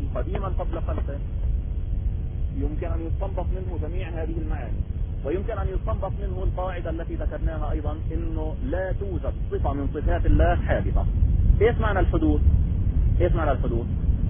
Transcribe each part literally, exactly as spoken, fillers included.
قديما قبل خلقه يمكن أن يستنبط منه جميع هذه المعاني، ويمكن أن يستنبط منه القاعدة التي ذكرناها أيضا، إنه لا توجد صفة من صفات الله حادثة. إيش معنى الحدوث؟ إيش معنى الحدوث؟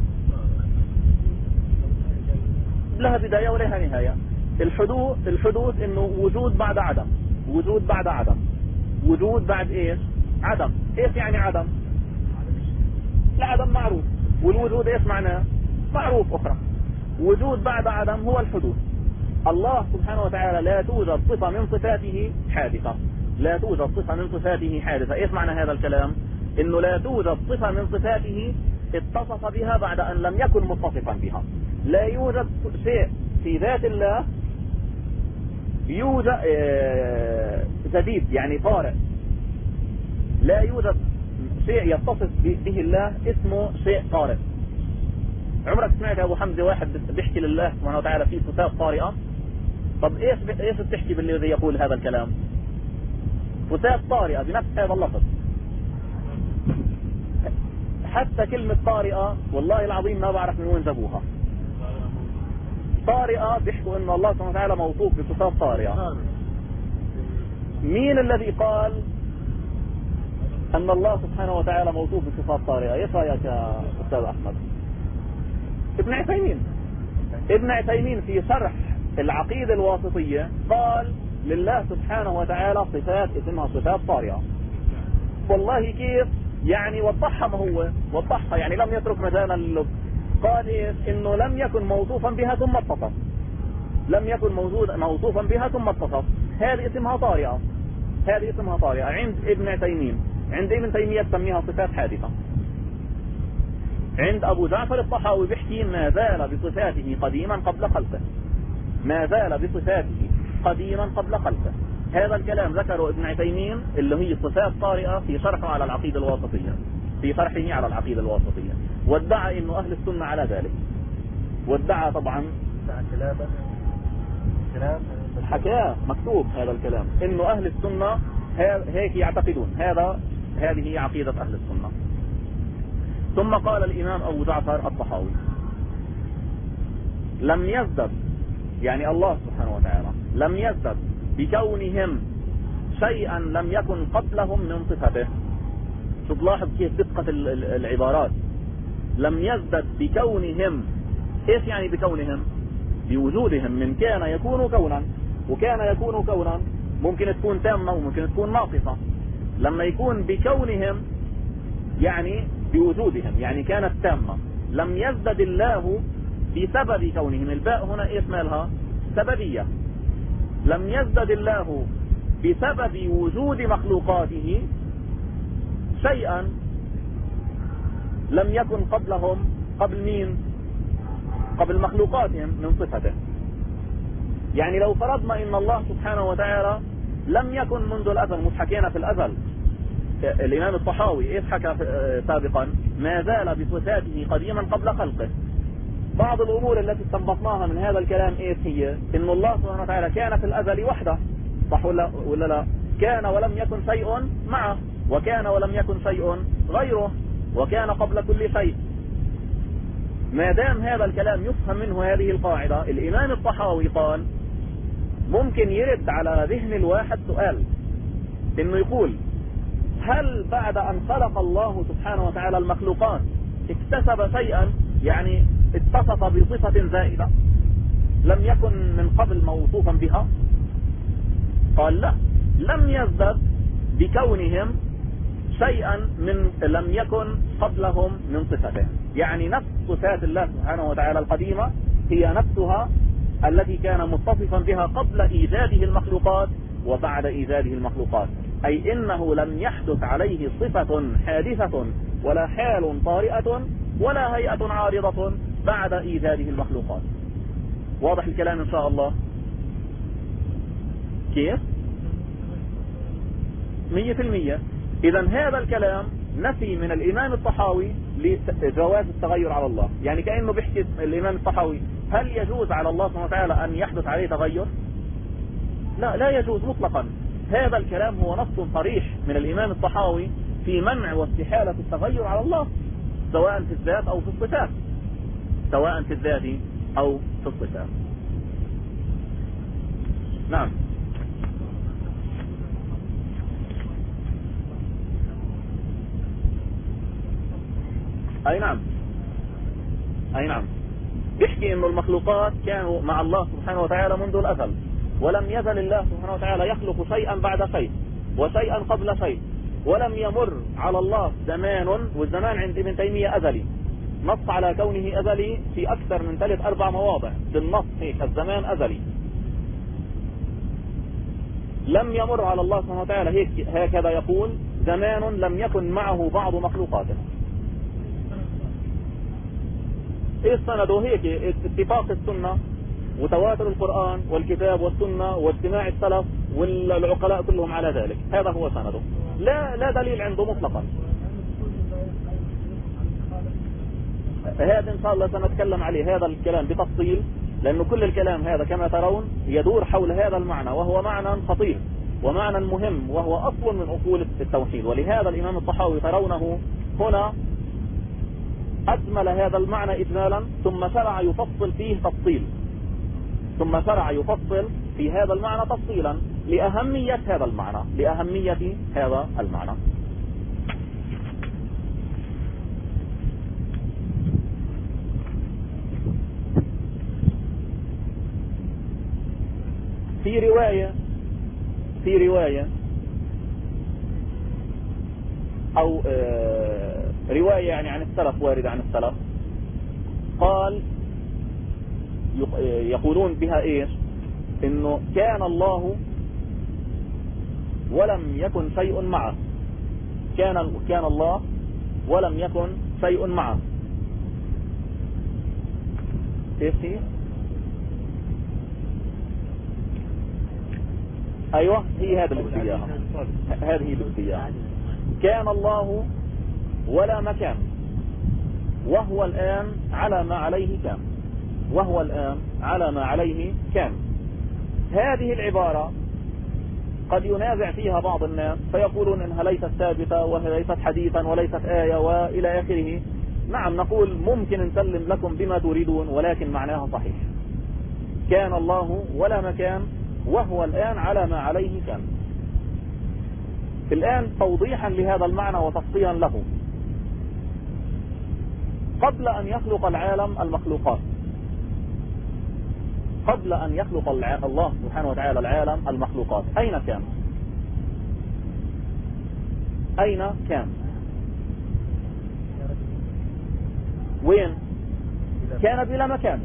لها بداية ولها نهاية. الحدوث الحدوث إنه وجود بعد عدم، وجود بعد عدم، وجود بعد إيش؟ عدم. إيش يعني عدم؟ العدم معروف، والوجود إيش معناه؟ معروف أخرى. وجود بعد عدم هو الحدوث. الله سبحانه وتعالى لا توجد صفة من صفاته حادثة، لا توجد صفة من صفاته حادثة. إيش معنى هذا الكلام؟ إنه لا توجد صفة من صفاته اتصف بها بعد أن لم يكن متصفا بها. لا يوجد شيء في ذات الله يوجد جديد يعني طارئ، لا يوجد شيء يتصف به الله اسمه شيء طارئ. عمرك سمعت يا ابو حمزة واحد بيحكي لله سبحانه وتعالى في صفات طارئة؟ طب ايش ايش بتحكي بالذي يقول هذا الكلام؟ صفات طارئة بنفس هذا اللفظ. حتى كلمة طارئة والله العظيم ما بعرف من وين جابوها. طارئة بيحكوا ان الله سبحانه وتعالى موصوف بصفات طارئة. مين الذي قال ان الله سبحانه وتعالى موصوف بصفات طارئة؟ ايش رايك يا استاذ احمد؟ ابن عثيمين. ابن عثيمين في شرح العقيدة الواسطية قال لله سبحانه وتعالى صفات اسمها صفات طارئة. والله كيف يعني وضحها، ما هو وضحها يعني لم يترك مجالا لللب. قال إيه؟ انه لم يكن موصوفا بها ثم اتصف، لم يكن موجود موصوفا بها ثم اتصف. هذه اسمها طارئة، هذه اسمها طارئة عند ابن عثيمين. عند ابن تيمية تسميها صفات حادثة. عند أبو جعفر الطحاوي بيحكي ما زال بصفاته قديما قبل خلقه، ما زال بصفاته قديما قبل خلقه. هذا الكلام ذكره ابن عثيمين اللي هي صفات طارئة في شرحه على العقيدة الواسطية، في شرحه على العقيدة الواسطية، وادعى انه اهل السنة على ذلك، وادعى طبعا حكاه مكتوب هذا الكلام انه اهل السنة هيك يعتقدون. هذا هذه هي عقيدة اهل السنة. ثم قال الامام ابو جعفر الطحاوي لم يزدد، يعني الله سبحانه وتعالى لم يزدد بكونهم شيئا لم يكن قبلهم من صفته. شوف لاحظ كيف دقة العبارات. لم يزدد بكونهم. ايش يعني بكونهم؟ بوجودهم. من كان يكون كونا، وكان يكون كونا ممكن تكون تامة وممكن تكون ناقصة. لما يكون بكونهم يعني بوجودهم، يعني كانت تامة. لم يزدد الله بسبب كونهم. الباء هنا ايش مالها؟ سببية. لم يزدد الله بسبب وجود مخلوقاته شيئا لم يكن قبلهم، قبل مين؟ قبل مخلوقاتهم من صفته. يعني لو فرضنا ان الله سبحانه وتعالى لم يكن منذ الازل، مش حكينا في الازل. الامام الطحاوي ايش حكى سابقا؟ ما زال بصفاته قديما قبل خلقه. بعض الامور التي استنبطناها من هذا الكلام ايش هي؟ ان الله سبحانه وتعالى كان في الازل وحده، صح ولا ولا لا؟ كان ولم يكن شيء معه، وكان ولم يكن شيء غيره، وكان قبل كل شيء. ما دام هذا الكلام يفهم منه هذه القاعدة، الإمام الطحاوي قال ممكن يرد على ذهن الواحد سؤال، إنه يقول هل بعد أن خلق الله سبحانه وتعالى المخلوقات اكتسب شيئا، يعني اتصف بصفة زائدة لم يكن من قبل موصوفا بها؟ قال لا، لم يزدد بكونهم شيئا من لم يكن قبلهم من صفته. يعني نفس صفات الله سبحانه وتعالى القديمة هي نفسها التي كان متصفا بها قبل إيجاده المخلوقات وبعد إيجاده المخلوقات. أي إنه لم يحدث عليه صفة حادثة ولا حال طارئة ولا هيئة عارضة بعد إيجاده المخلوقات. واضح الكلام إن شاء الله؟ كيف؟ مية في المية. إذا هذا الكلام نفي من الإمام الطحاوي لجواز التغير على الله. يعني كأنه بيحكي الإمام الطحاوي هل يجوز على الله سبحانه وتعالى أن يحدث عليه تغير؟ لا، لا يجوز مطلقا. هذا الكلام هو نص صريح من الإمام الطحاوي في منع واستحالة التغير على الله، سواء في الذات أو في الصفات. سواء في الذات أو في الصفات. نعم. أي نعم أي نعم بيحكي إنه المخلوقات كانوا مع الله سبحانه وتعالى منذ الأزل، ولم يزل الله سبحانه وتعالى يخلق شيئا بعد شيء وشيئا قبل شيء، ولم يمر على الله زمان، والزمان عند ابن تيمية أزلي، نص على كونه أزلي في أكثر من ثلاث أربع مواضع بالنص هيك الزمان أزلي. لم يمر على الله سبحانه وتعالى هيك هكذا يقول زمان لم يكن معه بعض مخلوقاته. ايه السند هيك؟ اتفاق السنة وتواتر القرآن والكتاب والسنة واجتماع السلف والعقلاء كلهم على ذلك، هذا هو سنده، لا لا دليل عنده مطلقا. هذا إن شاء الله سنتكلم عليه هذا الكلام بتفصيل، لأنه كل الكلام هذا كما ترون يدور حول هذا المعنى، وهو معنى خطير ومعنى مهم، وهو أصل من أصول التوحيد. ولهذا الإمام الطحاوي ترونه هنا أجمل هذا المعنى إجمالا، ثم شرع يفصل فيه تفصيل، ثم شرع يفصل في هذا المعنى تفصيلا لأهمية هذا المعنى، لأهمية هذا المعنى. في رواية في رواية أو آه رواية يعني عن السلف، واردة عن السلف، قال يقولون بها إيش؟ إنه كان الله ولم يكن شيء معه، كان كان الله ولم يكن شيء معه. إيش هي؟ أيوة هي هذا اللي بدي إياها، هذه اللي بدي إياها. كان الله ولا مكان، وهو الآن على ما عليه كان، وهو الآن على ما عليه كان. هذه العبارة قد ينازع فيها بعض الناس فيقولون إنها ليست ثابتة وليست حديثا وليست آية وإلى آخره. نعم نقول ممكن نسلم لكم بما تريدون، ولكن معناها صحيح. كان الله ولا مكان، وهو الآن على ما عليه كان. الآن توضيحا لهذا المعنى وتفصيلا له، قبل أن يخلق العالم المخلوقات، قبل أن يخلق الله سبحانه وتعالى العالم المخلوقات، أين كان؟ أين كان؟ وين؟ كان بلا مكان،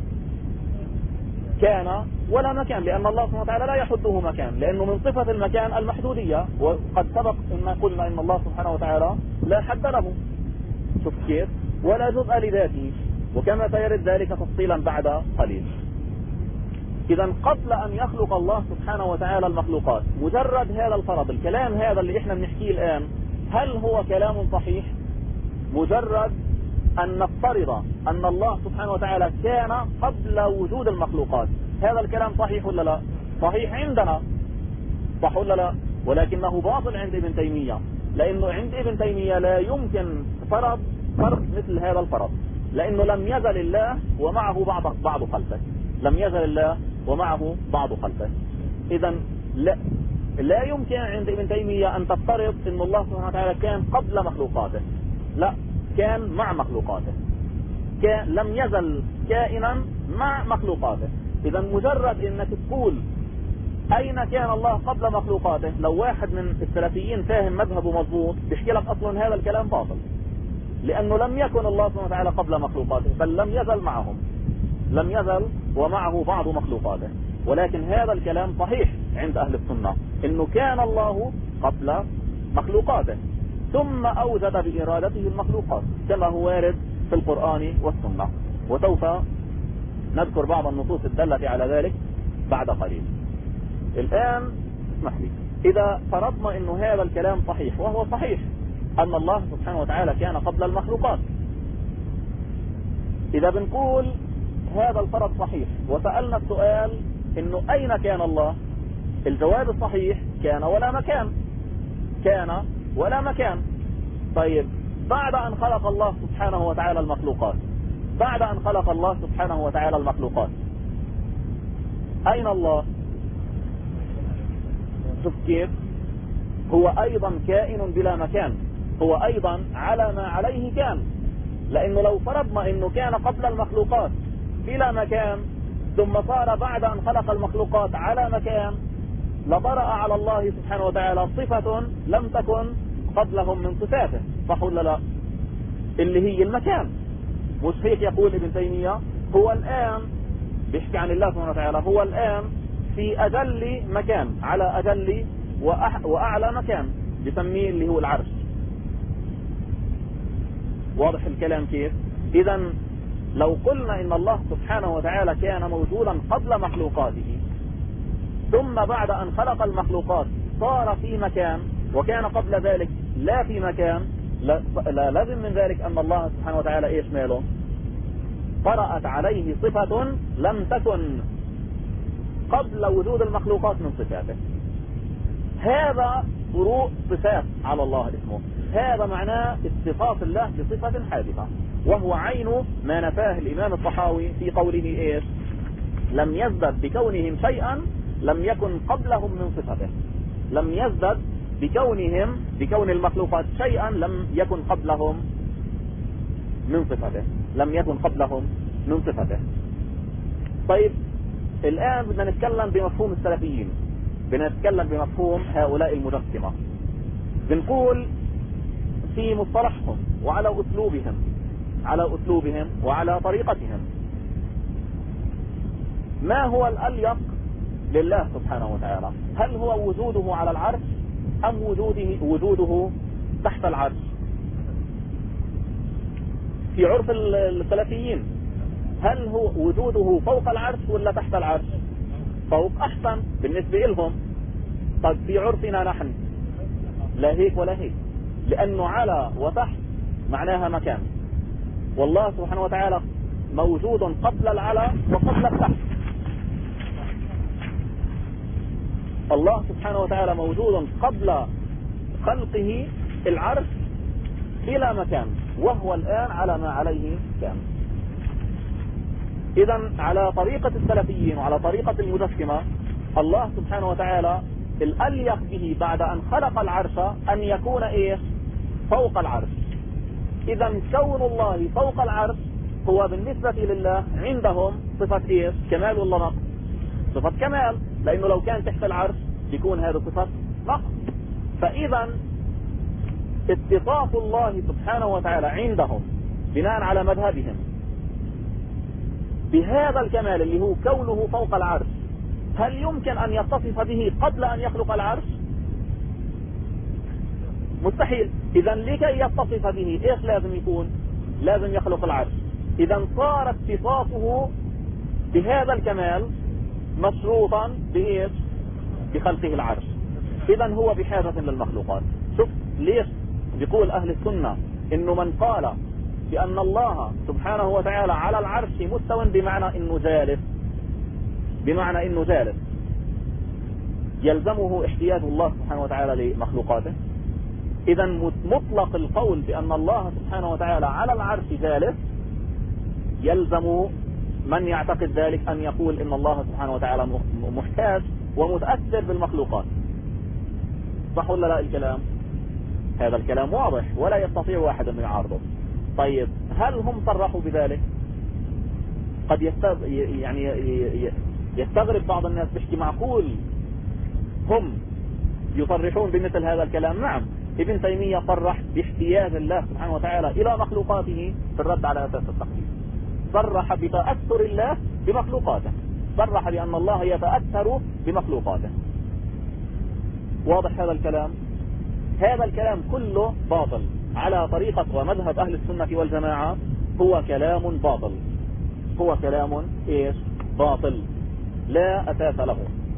كان ولا مكان، لأن الله سبحانه وتعالى لا يحده مكان، لأنه من صفة المكان المحدودية، وقد سبق إن قلنا إن الله سبحانه وتعالى لا حد له، شوف كيف، ولا جزء لذاته، وكما سيرد ذلك تفصيلا بعد قليل. إذا قبل أن يخلق الله سبحانه وتعالى المخلوقات، مجرد هذا الفرض، الكلام هذا اللي إحنا بنحكيه الآن، هل هو كلام صحيح؟ مجرد أن نفترض أن الله سبحانه وتعالى كان قبل وجود المخلوقات، هذا الكلام صحيح ولا لا؟ صحيح عندنا، صح ولا لا؟ ولكنه باطل عند ابن تيمية، لأنه عند ابن تيمية لا يمكن فرض فرض مثل هذا الفرض، لأنه لم يزل الله ومعه بعض بعض خلقه، لم يزل الله ومعه بعض خلقه. إذا لا لا يمكن عند ابن تيمية أن تفترض أن الله سبحانه وتعالى كان قبل مخلوقاته، لا، كان مع مخلوقاته، كان لم يزل كائنا مع مخلوقاته. إذا مجرد أنك تقول أين كان الله قبل مخلوقاته، لو واحد من السلفيين فاهم مذهبه مضبوط بيحكي لك أصلا هذا الكلام باطل، لأنه لم يكن الله سبحانه وتعالى قبل مخلوقاته، بل لم يزل معهم، لم يزل ومعه بعض مخلوقاته. ولكن هذا الكلام صحيح عند أهل السنة، إنه كان الله قبل مخلوقاته ثم أوجد بإرادته المخلوقات، كما هو وارد في القرآن والسنة، وسوف نذكر بعض النصوص الدالة على ذلك بعد قليل. الآن اسمح لي، إذا فرضنا إنه هذا الكلام صحيح، وهو صحيح أن الله سبحانه وتعالى كان قبل المخلوقات، إذا بنقول هذا الفرض صحيح وسألنا السؤال إنه أين كان الله، الجواب الصحيح كان ولا مكان، كان ولا مكان. طيب بعد أن خلق الله سبحانه وتعالى المخلوقات، بعد أن خلق الله سبحانه وتعالى المخلوقات. أين الله؟ شوف كيف هو أيضا كائن بلا مكان، هو أيضا على ما عليه كان، لأنه لو فرضنا أنه كان قبل المخلوقات بلا مكان ثم صار بعد أن خلق المخلوقات على مكان لطرأ على الله سبحانه وتعالى صفة لم تكن قبلهم من صفاته، صح ولا لا؟ اللي هي المكان. مش هيك يقول ابن تيمية؟ هو الآن بيحكي عن الله سبحانه وتعالى، هو الآن في أجل مكان، على أجل وأح وأعلى مكان بسميه اللي هو العرش. واضح الكلام كيف؟ إذا لو قلنا إن الله سبحانه وتعالى كان موجودا قبل مخلوقاته ثم بعد أن خلق المخلوقات صار في مكان وكان قبل ذلك لا في مكان، لا, لا لازم من ذلك أن الله سبحانه وتعالى إيش ماله؟ طرأت عليه صفة لم تكن قبل وجود المخلوقات من صفاته. هذا فروق صفات على الله اسمه، هذا معناه اتصاف الله بصفة حادثة، وهو عين ما نفاه الإمام الطحاوي في قوله إيش؟ لم يزدد بكونهم شيئا لم يكن قبلهم من صفته. لم يزدد بكونهم بكون المخلوقات شيئا لم يكن قبلهم من صفته، لم يكن قبلهم من صفته. طيب الآن بدنا نتكلم بمفهوم السلفيين، بدنا نتكلم بمفهوم هؤلاء المجسمة. بنقول في مصطلحهم وعلى أسلوبهم على أسلوبهم وعلى طريقتهم ما هو الأليق لله سبحانه وتعالى؟ هل هو وجوده على العرش أم وجوده وجوده تحت العرش؟ في عرف السلفيين هل هو وجوده فوق العرش ولا تحت العرش؟ فوق أحسن بالنسبة لهم. طب في عرفنا نحن لا هيك ولا هيك، لأنه على وتحت معناها مكان، والله سبحانه وتعالى موجود قبل العلى وقبل التحت. الله سبحانه وتعالى موجود قبل خلقه العرش إلى مكان، وهو الآن على ما عليه كان. إذن على طريقة السلفيين وعلى طريقة المجسمة الله سبحانه وتعالى الأليق به بعد أن خلق العرش أن يكون إيه؟ فوق العرش. إذن كون الله فوق العرش هو بالنسبة لله عندهم صفة إيه؟ كمال ولا نقص؟ صفة كمال، لأنه لو كان تحت العرش يكون هذا صفة نقص. فإذا اتصاف الله سبحانه وتعالى عندهم بناء على مذهبهم بهذا الكمال اللي هو كونه فوق العرش، هل يمكن أن يتصف به قبل أن يخلق العرش؟ مستحيل. إذا لكي يتصف به إيش لازم يكون؟ لازم يخلق العرش. إذا صار اتصافه بهذا الكمال مشروطا بإيش؟ بخلقه العرش. إذا هو بحاجة للمخلوقات. شوف ليش بيقول أهل السنة إنه من قال بأن الله سبحانه وتعالى على العرش مستوى بمعنى إنه جالس، بمعنى إنه جالس يلزمه احتياج الله سبحانه وتعالى لمخلوقاته. إذا مطلق القول بأن الله سبحانه وتعالى على العرش جالس يلزم من يعتقد ذلك أن يقول إن الله سبحانه وتعالى محتاج ومتأثر بالمخلوقات. صح ولا لا الكلام؟ هذا الكلام واضح ولا يستطيع واحد أن يعارضه. طيب هل هم صرحوا بذلك؟ قد يستغ... يعني يستغرب بعض الناس بيحكي معقول هم يصرحون بمثل هذا الكلام؟ نعم، ابن تيمية صرح باحتياج الله سبحانه وتعالى إلى مخلوقاته في الرد على أساس التقليد. صرح بتأثر الله بمخلوقاته، صرح بأن الله يتأثر بمخلوقاته. واضح هذا الكلام؟ هذا الكلام كله باطل على طريقة ومذهب أهل السنة والجماعة، هو كلام باطل، هو كلام إيش؟ باطل لا أساس له.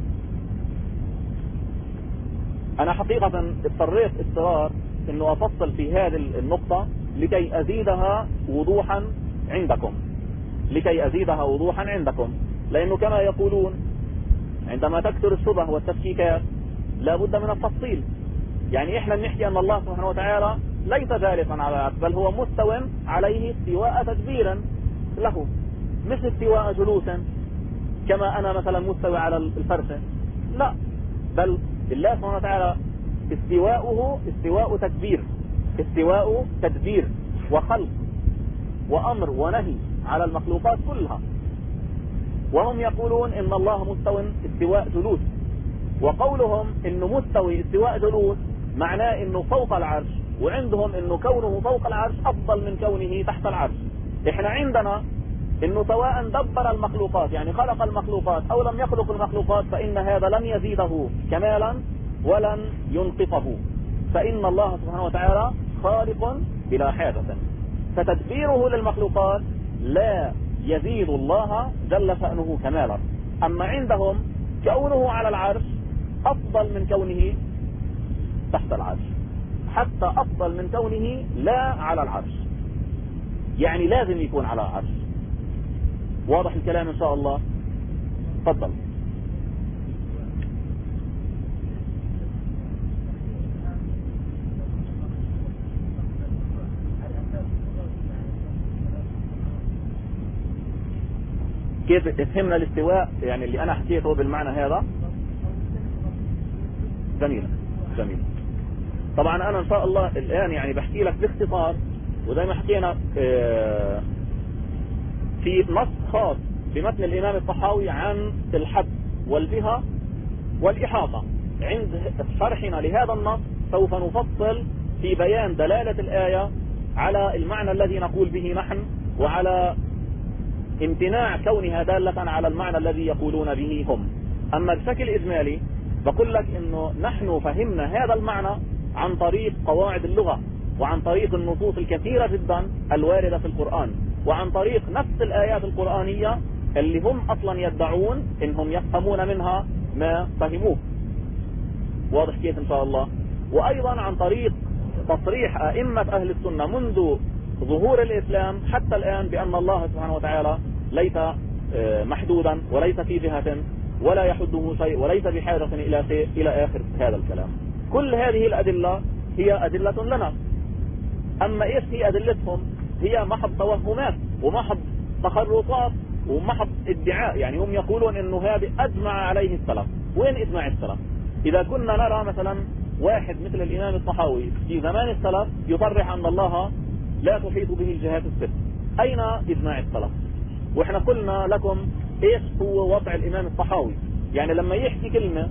أنا حقيقة اضطريت اضطرار أنه أفصل في هذه النقطة لكي أزيدها وضوحا عندكم، لكي أزيدها وضوحا عندكم، لأنه كما يقولون عندما تكثر الشبه والتشكيكات لا بد من التفصيل. يعني إحنا بنحكي أن الله سبحانه وتعالى ليس جالسا على العرش، بل هو مستوى عليه استواء تدبيرا. له، مش استواء جلوس كما أنا مثلا مستوي على الفرشة، لا، بل الله سبحانه وتعالى استواؤه استواء تدبير، استواء تدبير وخلق وأمر ونهي على المخلوقات كلها. وهم يقولون إن الله مستو استواء جلوس، وقولهم إنه مستوي استواء جلوس معناه إنه فوق العرش، وعندهم إنه كونه فوق العرش أفضل من كونه تحت العرش. إحنا عندنا إنه سواء دبر المخلوقات، يعني خلق المخلوقات أو لم يخلق المخلوقات، فإن هذا لن يزيده كمالا ولن ينقصه، فإن الله سبحانه وتعالى خالق بلا حادث، فتدبيره للمخلوقات لا يزيد الله جل شأنه كمالا. أما عندهم كونه على العرش أفضل من كونه تحت العرش، حتى أفضل من كونه لا على العرش، يعني لازم يكون على العرش. واضح الكلام إن شاء الله؟ تفضل. كيف فهمنا الاستواء؟ يعني اللي أنا حكيته بالمعنى هذا. جميل جميل. طبعا أنا إن شاء الله الآن يعني بحكي لك باختصار، وزي ما حكينا في نص خاص بمتن الإمام الطحاوي عن الحد والبهة والإحاطة. عند شرحنا لهذا النص سوف نفصل في بيان دلالة الآية على المعنى الذي نقول به نحن، وعلى امتناع كونها دالة على المعنى الذي يقولون به هم. أما بشكل إجمالي بقول لك إنه نحن فهمنا هذا المعنى عن طريق قواعد اللغة، وعن طريق النصوص الكثيرة جدا الواردة في القرآن، وعن طريق نفس الآيات القرآنية اللي هم أصلا يدعون إنهم يفهمون منها ما فهموه. واضح كيف إن شاء الله؟ وأيضا عن طريق تصريح أئمة أهل السنة منذ ظهور الإسلام حتى الآن بأن الله سبحانه وتعالى ليس محدودا وليس في جهة ولا يحده شيء وليس بحاجة إلى شيء إلى آخر هذا الكلام. كل هذه الأدلة هي أدلة لنا. أما إيش هي أدلتهم؟ هي محض توهمات ومحض تخرصات ومحض ادعاء. يعني هم يقولون إنه هذا أجمع عليه السلف. وين إجماع السلف؟ إذا كنا نرى مثلا واحد مثل الإمام الطحاوي في زمان السلف يصرح أن الله لا تحيط به الجهات الست، أين إجماع السلف؟ وإحنا قلنا لكم إيش هو وضع الإمام الطحاوي. يعني لما يحكي كلمة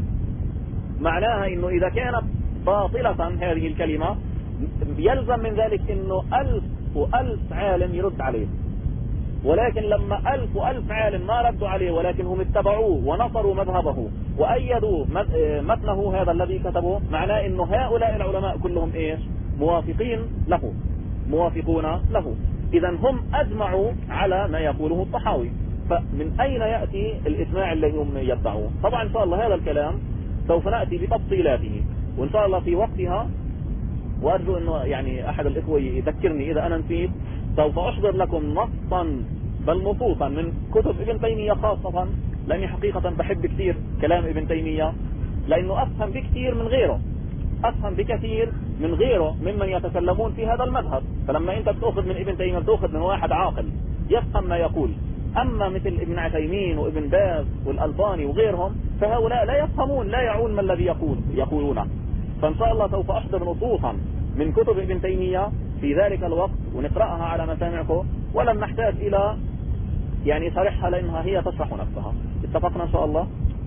معناها إنه إذا كانت باطلة هذه الكلمة يلزم من ذلك إنه ألف وألف عالم يرد عليه، ولكن لما ألف وألف عالم ما ردوا عليه ولكن هم اتبعوه ونصروا مذهبه وأيدوا متنه هذا الذي كتبه، معناه إنه هؤلاء العلماء كلهم إيش؟ موافقين له، موافقون له. إذا هم أجمعوا على ما يقوله الطحاوي، فمن أين يأتي الإجماع الذي هم يدعوه؟ طبعا إن شاء الله هذا الكلام سوف نأتي بتفصيلاته وإن شاء الله في وقتها، وأرجو أنه يعني أحد الإخوة يذكرني إذا أنا نسيت. سوف أحضر لكم نصا بل نصوصا من كتب ابن تيمية خاصة، لأني حقيقة بحب كثير كلام ابن تيمية، لأنه أفهم بكثير من غيره، أفهم بكثير من غيره ممن يتكلمون في هذا المذهب. فلما أنت بتأخذ من ابن تيمية بتأخذ من واحد عاقل يفهم ما يقول. أما مثل ابن عثيمين وابن باز والألباني وغيرهم فهؤلاء لا يفهمون، لا يعون ما الذي يقول يقولونه. فإن شاء الله سوف أحضر نصوصا من كتب ابن تيمية في ذلك الوقت ونقرأها على مسامعكم، ولن نحتاج إلى يعني شرحها لأنها هي تشرح نفسها. اتفقنا إن شاء الله؟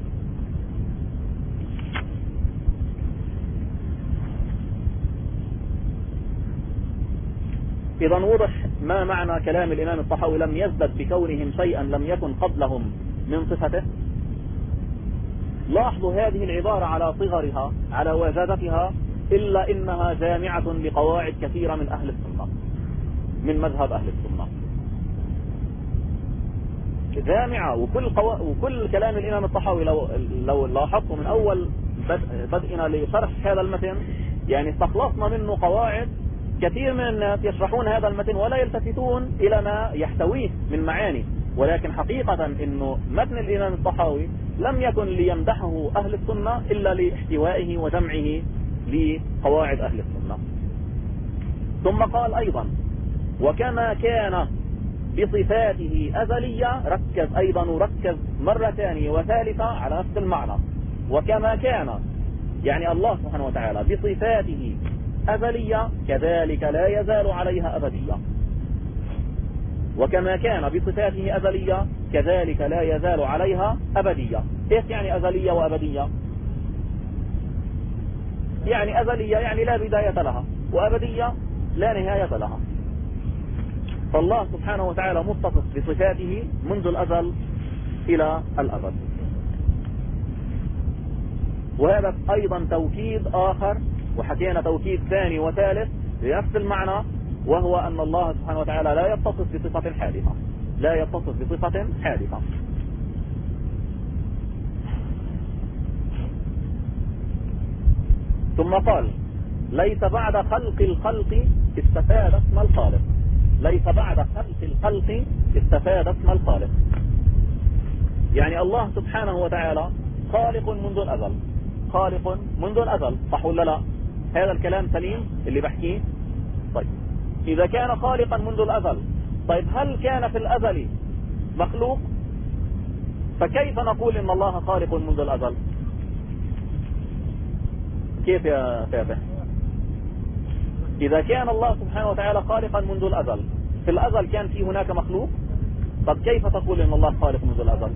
إذا وضح ما معنى كلام الإمام الطحاوي لم يزدد بكونهم شيئا لم يكن قبلهم من صفته. لاحظوا هذه العبارة على صغرها على وجادتها، إلا إنها جامعة لقواعد كثيرة من أهل السنة، من مذهب أهل السنة جامعة. وكل, قو... وكل كلام الإمام الطحاوي لو, لو لاحظته من أول بدءنا لشرح هذا المتن يعني استخلصنا منه قواعد. كثير من الناس يشرحون هذا المتن ولا يلتفتون إلى ما يحتويه من معاني، ولكن حقيقة إنه متن الإمام الطحاوي لم يكن ليمدحه أهل السنة إلا لاحتوائه وجمعه لقواعد أهل السنة. ثم قال أيضا: وكما كان بصفاته أزلية، ركز أيضا وركز مرة ثانية وثالثة على نفس المعنى. وكما كان يعني الله سبحانه وتعالى بصفاته أزلية كذلك لا يزال عليها أبدية. وكما كان بصفاته أزلية كذلك لا يزال عليها أبدية. إيش يعني أزلية وأبدية؟ يعني أزلية يعني لا بداية لها، وأبدية لا نهاية لها. فالله سبحانه وتعالى متصف بصفاته منذ الأزل إلى الأبد. وهذا أيضا توكيد آخر، وحكينا توكيد ثاني وثالث لنفس المعنى، وهو أن الله سبحانه وتعالى لا يتصف بصفة حادثة، لا يتصف بصفة حادثة. ثم قال ليس بعد خلق الخلق استفاد اسم الخالق. ليس بعد خلق الخلق استفاد اسم الخالق، يعني الله سبحانه وتعالى خالق منذ الأزل، خالق منذ الأزل، صح ولا لا؟ هذا الكلام سليم اللي بحكيه؟ طيب إذا كان خالقا منذ الأزل، طيب هل كان في الأزل مخلوق؟ فكيف نقول إن الله خالق منذ الأزل؟ كيف يا فاتح؟ إذا كان الله سبحانه وتعالى خالقا منذ الأزل، في الأزل كان في هناك مخلوق؟ طب كيف تقول إن الله خالق منذ الأزل؟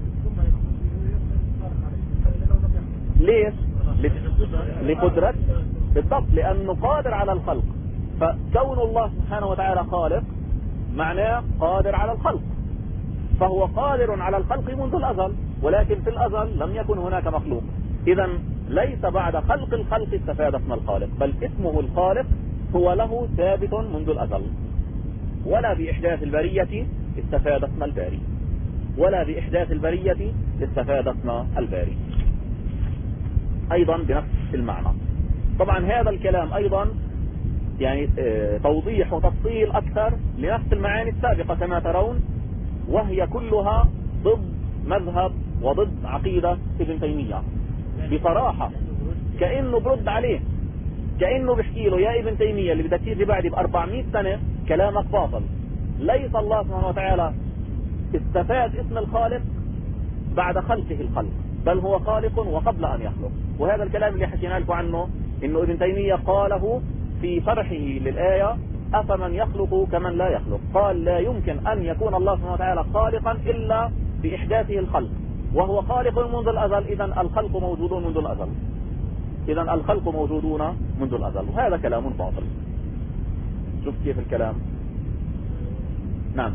ليش؟ لقدرة، بالضبط، لأنه قادر على الخلق. فكون الله سبحانه وتعالى خالق معناه قادر على الخلق، فهو قادر على الخلق منذ الأزل، ولكن في الأزل لم يكن هناك مخلوق. إذا ليس بعد خلق الخلق استفاد اسم الخالق، بل اسمه الخالق هو له ثابت منذ الأزل. ولا بإحداث البرية استفاد اسم الباري، ولا بإحداث البرية استفاد اسم الباري، أيضا بنفس المعنى. طبعا هذا الكلام أيضا يعني توضيح وتفصيل أكثر لنفس المعاني السابقة كما ترون، وهي كلها ضد مذهب وضد عقيدة ابن تيمية بصراحة. كأنه برد عليه، كأنه بيحكي له يا ابن تيمية اللي بدك تيجي بعدي بأربعمائة سنة كلامك باطل. ليس الله سبحانه وتعالى استفاد اسم الخالق بعد خلقه الخلق، بل هو خالق وقبل أن يخلق. وهذا الكلام اللي حكينا لكم عنه إنه ابن تيمية قاله في شرحه للآية أفمن يخلق كمن لا يخلق. قال لا يمكن أن يكون الله سبحانه وتعالى خالقا إلا بإحداثه الخلق، وهو خالق منذ الأزل، إذن الخلق موجودون منذ الأزل، إذن الخلق موجودون منذ الأزل. وهذا كلام باطل. شوف كيف الكلام. نعم.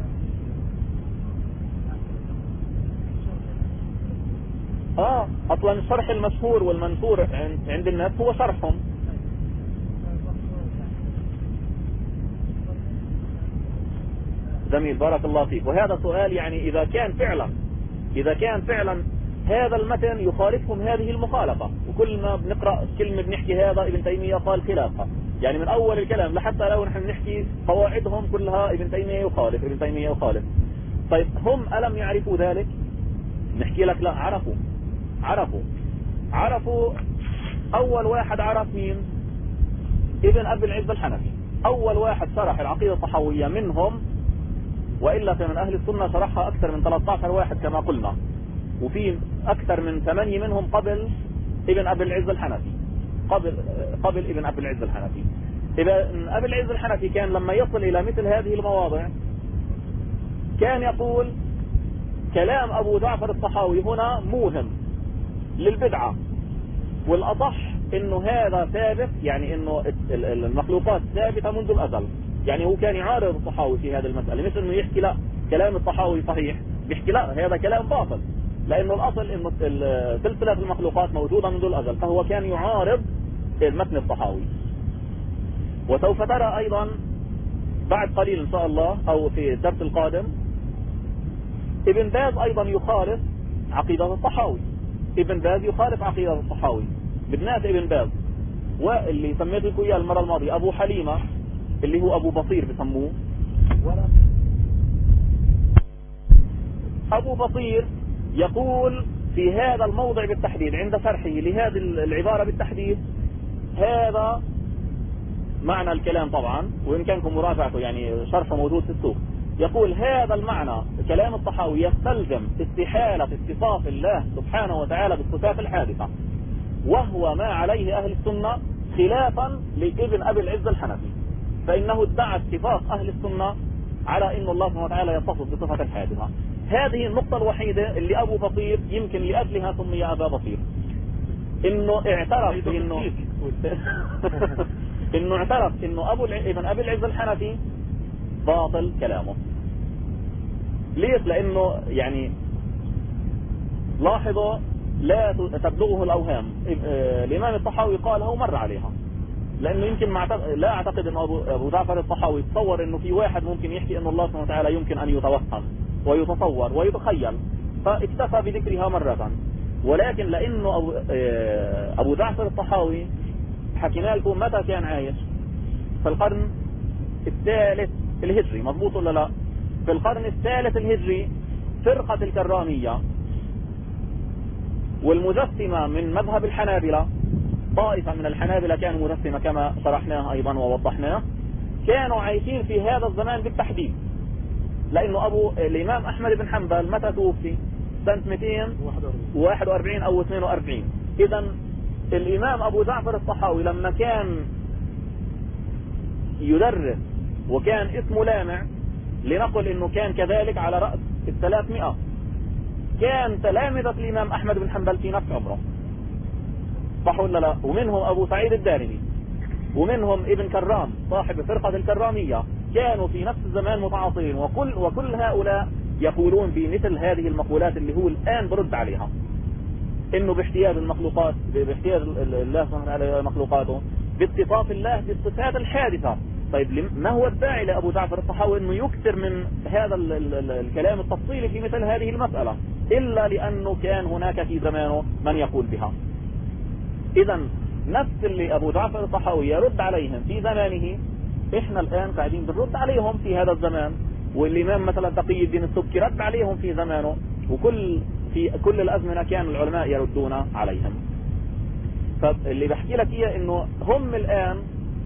آه أصلا الشرح المشهور والمنشور عند الناس هو شرحهم. جميل، بارك الله فيك. وهذا سؤال، يعني إذا كان فعلا إذا كان فعلا هذا المتن يخالفهم هذه المخالفة، وكل ما بنقرأ كلمة بنحكي هذا ابن تيمية قال خلافها، يعني من أول الكلام لحتى لو نحن نحكي قواعدهم كلها ابن تيمية يخالف ابن تيمية يخالف. طيب هم ألم يعرفوا ذلك؟ نحكي لك لا، عرفوا عرفوا عرفوا أول واحد عرف مين؟ ابن أبي العز الحنفي، أول واحد شرح العقيدة الطحاوية منهم، وإلا فمن أهل السنة شرحها أكثر من ثلاثة عشر واحد كما قلنا، وفي أكثر من ثمانية منهم قبل ابن أبي العز الحنفي، قبل قبل ابن أبي العز الحنفي. ابن أبي العز الحنفي كان لما يصل إلى مثل هذه المواضع كان يقول كلام أبو جعفر الطحاوي هنا موهم للبدعة، والأصح إنه هذا ثابت، يعني إنه المخلوقات ثابتة منذ الأزل. يعني هو كان يعارض الطحاوي في هذه المسألة، مش إنه يحكي لا كلام الطحاوي صحيح، بيحكي لا هذا كلام باطل، لأنه الأصل إنه سلسلة المخلوقات موجودة منذ الأزل، فهو كان يعارض المتن الطحاوي. وسوف ترى أيضا بعد قليل إن شاء الله أو في الدرس القادم ابن باز أيضا يخالف عقيدة الطحاوي، ابن باز يخالف عقيدة الطحاوي بالناس ابن باز. واللي سميت لكم إياه المرة الماضية أبو حليمة اللي هو أبو بصير بسموه، أبو بصير يقول في هذا الموضع بالتحديد عند شرحه لهذه العبارة بالتحديد هذا معنى الكلام طبعا، وإن كانكم مراجعته يعني شرحه موجود في السوق. يقول هذا المعنى كلام الطحاوي يستلزم استحالة اتصاف الله سبحانه وتعالى بالصفات الحادثة، وهو ما عليه أهل السنة خلافا لابن أبي العز الحنفي، فإنه ادعى اتفاق أهل السنة على أن الله سبحانه وتعالى يتصف بصفة الحادثة. هذه النقطة الوحيدة اللي أبو بصير يمكن لأجلها سمي أبا بصير، إنه اعترف إنه إنه اعترف إنه أبو ابن أبي العز الحنفي باطل كلامه. ليش؟ لأنه يعني لاحظوا لا تبلغه الأوهام. الإمام الطحاوي قالها ومر عليها، لأنه يمكن لا أعتقد أنه أبو جعفر الطحاوي تصور أنه في واحد ممكن يحكي أن الله سبحانه وتعالى يمكن أن يتوهم ويتصور ويتخيل، فاكتفى بذكرها مرة. ولكن لأنه أبو, أبو جعفر الطحاوي حكينا لكم متى كان عايش، في القرن الثالث الهجري، مضبوط ولا لا؟ في القرن الثالث الهجري فرقة الكرامية والمجسمة من مذهب الحنابلة، طائفة من الحنابلة كانوا مجسمة كما شرحناه أيضا ووضحناه، كانوا عايشين في هذا الزمان بالتحديد. لأنه أبو الإمام أحمد بن حنبل متى توفي؟ سنة مئتين وواحد وأربعين أو اثنين وأربعين. إذن الإمام أبو جعفر الطحاوي لما كان يدرس وكان اسمه لامع، لنقل إنه كان كذلك على رأس الثلاثمائة، كان تلامذة الإمام أحمد بن حنبل في نفس عمره، صح ولا لا؟ ومنهم أبو سعيد الدارمي، ومنهم ابن كرام صاحب فرقة الكرامية، كانوا في نفس الزمان متعاصرين. وكل وكل هؤلاء يقولون بمثل هذه المقولات اللي هو الآن برد عليها، إنه باحتياج المخلوقات باحتياج الله سبحانه وتعالى مخلوقاته باتصاف الله بالصفات الحادثة. طيب ما هو الداعي لأبو جعفر الطحاوي إنه يكثر من هذا ال ال ال الكلام التفصيلي في مثل هذه المسألة، إلا لأنه كان هناك في زمانه من يقول بها. إذا نفس اللي أبو جعفر الطحاوي يرد عليهم في زمانه، إحنا الآن قاعدين بنرد عليهم في هذا الزمان. والإمام مثلا تقي الدين السبكي رد عليهم في زمانه، وكل في كل الأزمنة كان العلماء يردون عليهم. فاللي بحكي لك إياه إنه هم الآن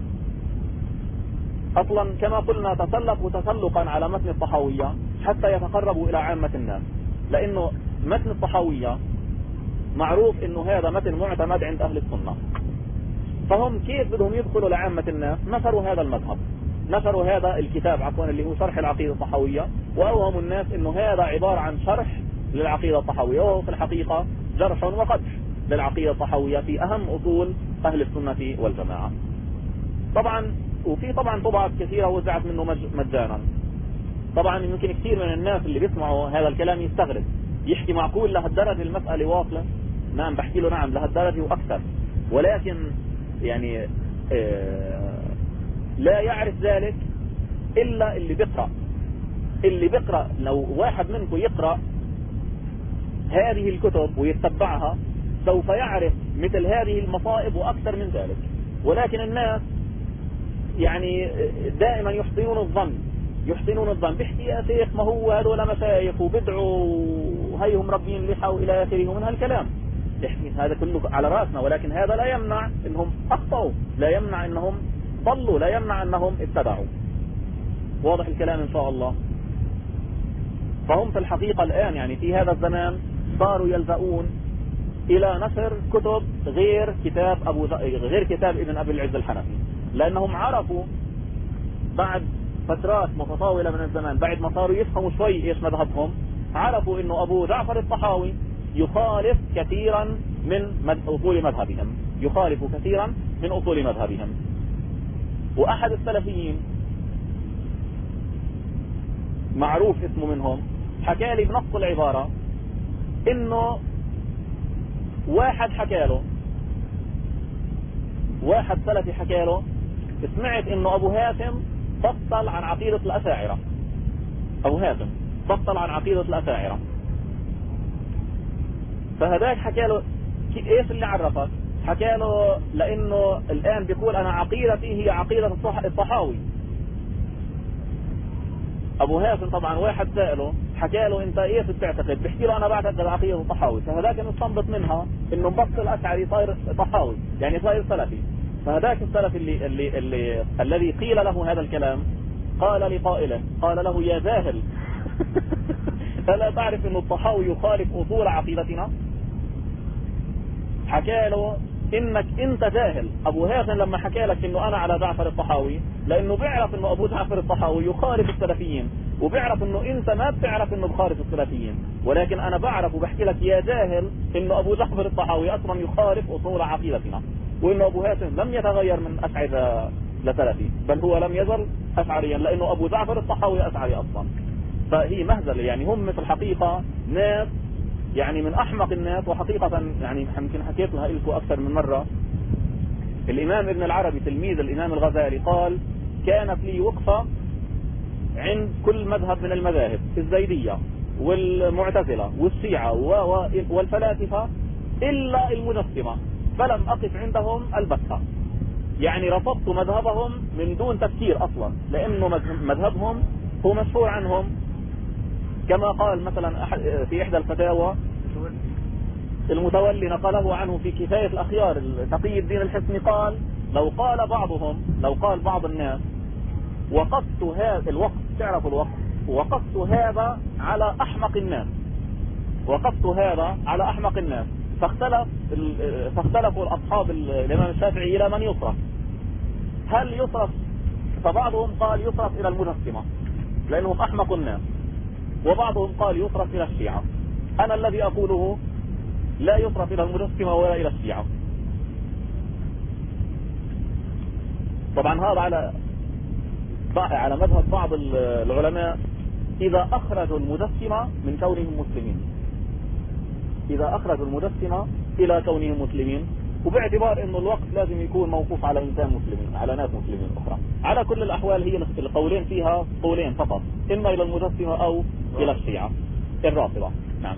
أصلا كما قلنا تسلقوا تسلقا على متن الطحاوية حتى يتقربوا إلى عامة الناس، لأنه متن الطحاوية معروف إنه هذا متن معتمد عند أهل السنة. فهم كيف بدهم يدخلوا لعامة الناس؟ نشروا هذا المذهب، نشروا هذا الكتاب عفوا اللي هو شرح العقيدة الطحاوية، وأوهموا الناس إنه هذا عبارة عن شرح للعقيدة الطحاوية، وهو في الحقيقة جرح وقدح للعقيدة الطحاوية في أهم أصول أهل السنة والجماعة. طبعا وفي طبعا طبعات كثيرة وزعت منه مجانا. طبعا يمكن كثير من الناس اللي بيسمعوا هذا الكلام يستغرب، يحكي معقول لهالدرجة المسألة واصلة؟ نعم بحكي له نعم لهالدرجة وأكثر، ولكن يعني آه لا يعرف ذلك إلا اللي بيقرأ. اللي بيقرأ لو واحد منكم يقرأ هذه الكتب ويتبعها سوف يعرف مثل هذه المصائب وأكثر من ذلك. ولكن الناس يعني دائما يحسنون الظن يحسنون الظن بيحكي يا شيخ ما هو هذول مشايخ وبدعوا وهيهم ربين لحى إلى آخره من هالكلام. يحكي هذا كله على رأسنا، ولكن هذا لا يمنع أنهم أخطأوا، لا يمنع أنهم ضلوا، لا يمنع أنهم اتبعوا. واضح الكلام إن شاء الله. فهم في الحقيقة الآن يعني في هذا الزمان صاروا يلجؤون إلى نشر كتب غير كتاب أبو غير كتاب ابن أبي العز الحنفي، لأنهم عرفوا بعد فترات متطاولة من الزمان، بعد ما صاروا يفهموا شوي إيش مذهبهم، عرفوا إنه أبو جعفر الطحاوي يخالف كثيرا من أصول مذهبهم يخالف كثيرا من أصول مذهبهم. وأحد السلفيين معروف اسمه منهم حكى لي بنص العبارة إنه واحد حكى له واحد سلفي حكى له سمعت إنه أبو هاشم بطل عن عقيدة الأشاعرة. أبو هاشم بطل عن عقيدة الأشاعرة. فهذاك حكى له إيش اللي عرفك؟ حكى له لأنه الآن بيقول أنا عقيدتي هي عقيدة الطحاوي. أبو هاشم طبعا واحد سأله حكى له أنت إيش بتعتقد؟ بيحكي له أنا بعتقد عقيدة الطحاوي. فهذاك نستنبط منها إنه مبطل أشعري صاير طحاوي، يعني صاير سلفي. فهذاك السلف اللي اللي اللي الذي قيل له هذا الكلام قال لقائله، قال له يا جاهل ألا تعرف أن الطحاوي يخالف أصول عقيدتنا؟ حكى له إنك أنت جاهل. أبو هاشم لما حكى لك إنه أنا على جعفر الطحاوي لأنه بيعرف إنه أبو جعفر الطحاوي يخالف السلفيين، وبيعرف إنه أنت ما بتعرف إنه بخالف السلفيين، ولكن أنا بعرف وبحكي لك يا جاهل إنه أبو جعفر الطحاوي أصلا يخالف أصول عقيدتنا، وإنه أبو هاشم لم يتغير من أشعري لسلفي، بل هو لم يزل أشعريا، لأنه أبو جعفر الطحاوي أشعري أصلا. فهي مهزلة، يعني هم في الحقيقة ناس يعني من أحمق الناس. وحقيقة يعني يمكن حكيت لها لكم أكثر من مرة، الإمام ابن العربي تلميذ الإمام الغزالي قال كانت لي وقفة عند كل مذهب من المذاهب، الزيدية والمعتزلة والشيعة والفلاسفة إلا المجسمة، فلم أقف عندهم البتة، يعني رفضت مذهبهم من دون تفكير أصلا، لأنه مذهبهم هو مشهور عنهم كما قال مثلا في إحدى الفتاوى المتولي نقله عنه في كفاية الأخيار تقي الدين الحسني، قال لو قال بعضهم لو قال بعض الناس وقفت هذا الوقت، تعرف الوقت، وقفت هذا على أحمق الناس، وقفت هذا على أحمق الناس، فاختلف فاختلفوا الأصحاب الإمام الشافعي إلى من يصرف، هل يصرف؟ فبعضهم قال يصرف إلى المجسمة لأنهم أحمق الناس، وبعضهم قال يصرف إلى الشيعة. أنا الذي أقوله لا يصرف إلى المجسمة ولا إلى الشيعة. طبعا هذا على على مذهب بعض العلماء إذا أخرجوا المجسمة من كونهم مسلمين، إذا أخرجوا المجسمة إلى كونهم مسلمين، وباعتبار أنه الوقت لازم يكون موقوف على إنسان مسلمين، على ناس مسلمين أخرى. على كل الأحوال هي القولين فيها قولين فقط، إما إلى المجسمة أو إلى الشيعة الرافضة. نعم.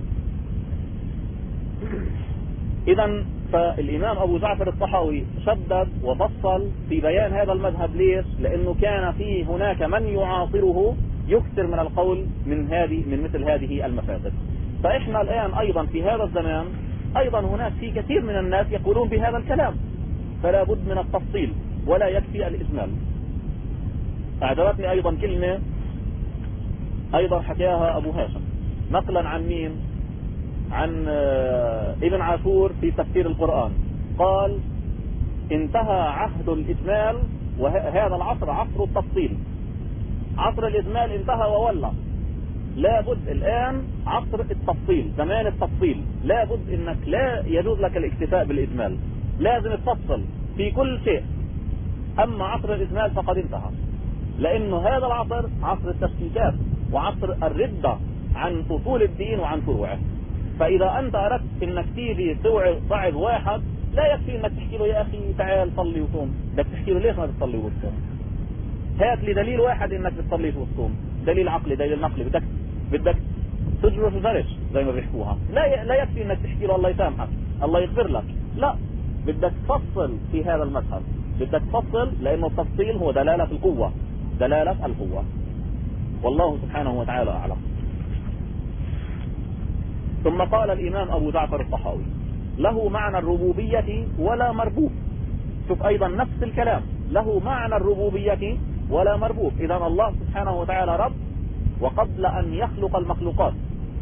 إذن فالإمام أبو جعفر الطحاوي شدد وفصل في بيان هذا المذهب. ليش؟ لأنه كان فيه هناك من يعاصره يكثر من القول من هذه من مثل هذه المفاسد. فإحنا الآن أيضا في هذا الزمان أيضا هناك في كثير من الناس يقولون بهذا الكلام، فلا بد من التفصيل ولا يكفي الإجمال. أعجبتني أيضا كلمة أيضا حكاها أبو هاشم نقلا عن مين؟ عن ابن عاشور في تفسير القرآن، قال انتهى عهد الإجمال وهذا العصر عصر التفصيل، عصر الإجمال انتهى وولى، لا بد الآن عصر التفصيل، زمان التفصيل، لا بد انك لا يجوز لك الاكتفاء بالإجمال، لازم تفصل في كل شيء. أما عصر الإجمال فقد انتهى، لأنه هذا العصر عصر التشكيكات وعصر الردة عن أصول الدين وعن فروعه. فإذا أنت أردت انك تيجي توعظ واحد لا يكفي انك تحكي له يا أخي تعال صلي وصوم، بدك تحكي له ليش ما تصلي وتصوم، هات لي دليل واحد انك تصلي وتصوم، دليل عقلي دليل نقلي، بدك بدك تجرس زرش زي ما بيحكوها، لا لا يكفي انك تحكي له الله يسامحك الله يغفر لك، لا، بدك تفصل في هذا المذهب، بدك تفصل، لأنه التفصيل هو دلالة القوة، دلالة القوة. والله سبحانه وتعالى أعلم. ثم قال الإمام أبو جعفر الطحاوي له معنى الربوبية ولا مربوب. شوف أيضا نفس الكلام، له معنى الربوبية ولا مربوب. إذا الله سبحانه وتعالى رب وقبل أن يخلق المخلوقات.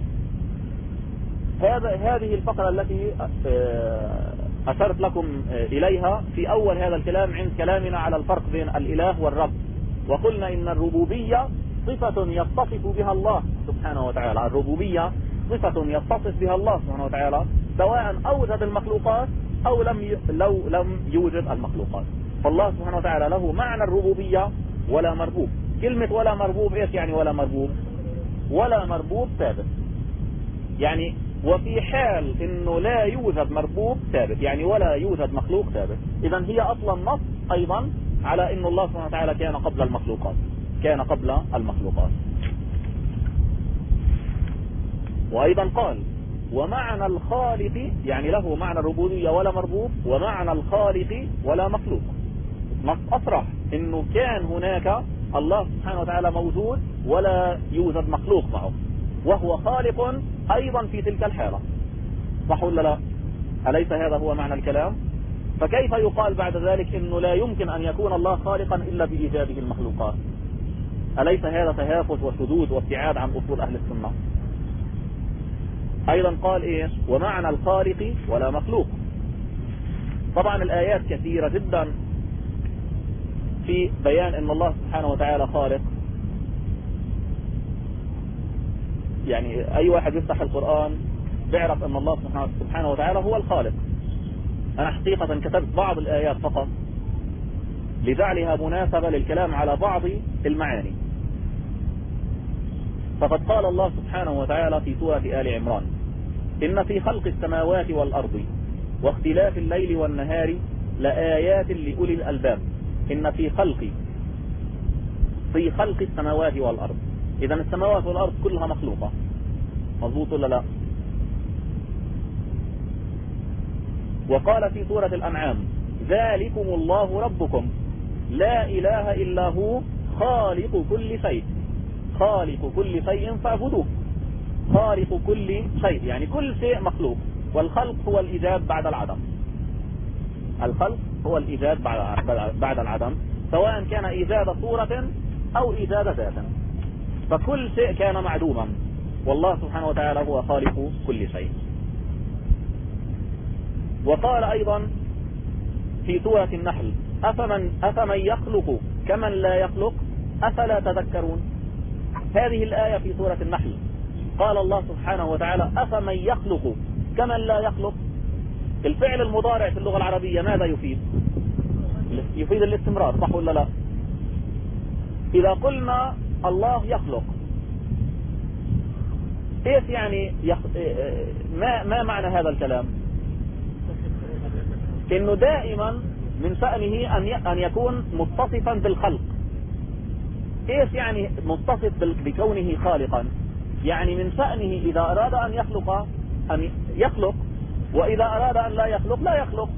هذا هذه الفقرة التي أشرت لكم إليها في أول هذا الكلام عند كلامنا على الفرق بين الإله والرب، وقلنا إن الربوبية صفة يتصف بها الله سبحانه وتعالى، الربوبية صفة يتصف بها الله سبحانه وتعالى سواء أوجد المخلوقات أو لم ي... لو لم يوجد المخلوقات. فالله سبحانه وتعالى له معنى الربوبية ولا مربوب. كلمة ولا مربوب إيش يعني ولا مربوب؟ ولا مربوب ثابت، يعني وفي حال إنه لا يوجد مربوب ثابت، يعني ولا يوجد مخلوق ثابت. إذن هي أصلا نص أيضا على إن الله سبحانه وتعالى كان قبل المخلوقات، كان قبل المخلوقات. وأيضا قال ومعنى الخالق، يعني له معنى الربوبية ولا مربوب، ومعنى الخالق ولا مخلوق. نص أصرح إنه كان هناك الله سبحانه وتعالى موجود ولا يوجد مخلوق معه، وهو خالق أيضا في تلك الحالة، صح ولا لا؟ أليس هذا هو معنى الكلام؟ فكيف يقال بعد ذلك إنه لا يمكن أن يكون الله خالقا إلا بإيجاده المخلوقات؟ أليس هذا تهافت وشذوذ وابتعاد عن أصول أهل السنة؟ أيضا قال إيش؟ ومعنى الخالق ولا مخلوق. طبعا الآيات كثيرة جدا في بيان أن الله سبحانه وتعالى خالق. يعني أي واحد يفتح القرآن بيعرف أن الله سبحانه وتعالى هو الخالق. أنا حقيقة كتبت بعض الآيات فقط لجعلها مناسبة للكلام على بعض المعاني. فقد قال الله سبحانه وتعالى في سورة آل عمران: إن في خلق السماوات والأرض واختلاف الليل والنهار لآيات لأولي الألباب. إن في خلق في خلق السماوات والأرض، إذا السماوات والأرض كلها مخلوقة، مضبوط ولا لا؟ وقال في سورة الأنعام: ذلكم الله ربكم لا إله إلا هو خالق كل شيء خالق كل شيء فاعبدوه. خالق كل شيء يعني كل شيء مخلوق، والخلق هو الإيجاد بعد العدم. الخلق هو الإيجاد بعد العدم، سواء كان إيجاد صورة أو إيجاد ذات، فكل شيء كان معدوما، والله سبحانه وتعالى هو خالق كل شيء. وقال أيضا في سورة النحل: أفمن, أفمن يخلق كمن لا يخلق أفلا تذكرون. هذه الآية في سورة النحل قال الله سبحانه وتعالى: أفمن يخلق كمن لا يخلق. الفعل المضارع في اللغة العربية ماذا يفيد؟ يفيد الاستمرار، صح ولا لا؟ إذا قلنا الله يخلق، إيش يعني يخ... ما ما معنى هذا الكلام؟ إنه دائما من شأنه أن ي... أن يكون متصفا بالخلق. إيش يعني متصف بكونه خالقا؟ يعني من شأنه إذا أراد أن يخلق أن يخلق، وإذا أراد أن لا يخلق لا يخلق.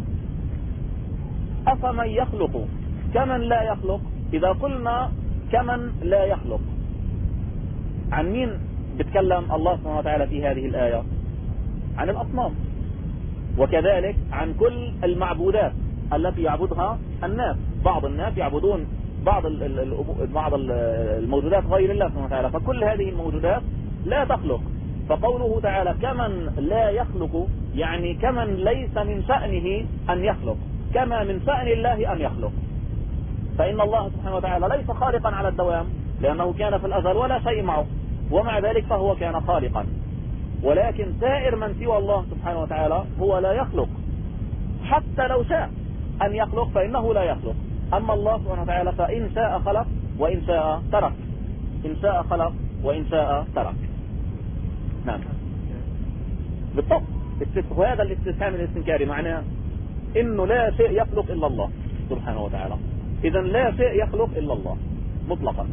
أفمن يخلق كمن لا يخلق، إذا قلنا كمن لا يخلق، عن مين بتكلم الله سبحانه وتعالى في هذه الآية؟ عن الأصنام، وكذلك عن كل المعبودات التي يعبدها الناس. بعض الناس يعبدون بعض بعض الموجودات غير الله سبحانه وتعالى، فكل هذه الموجودات لا تخلق. فقوله تعالى كمن لا يخلق يعني كمن ليس من شأنه أن يخلق، كما من شأن الله أن يخلق. فإن الله سبحانه وتعالى ليس خالقا على الدوام، لأنه كان في الأزل ولا شيء معه، ومع ذلك فهو كان خالقا. ولكن سائر من سوى الله سبحانه وتعالى هو لا يخلق، حتى لو شاء أن يخلق فإنه لا يخلق. أما الله سبحانه وتعالى فإن شاء خلق وإن شاء ترك، إن شاء خلق وإن شاء ترك. نعم بالضبط. وهذا الاستفهام الاستنكاري معناه إنه لا شيء يخلق إلا الله سبحانه وتعالى. إذا لا شيء يخلق إلا الله مطلقا.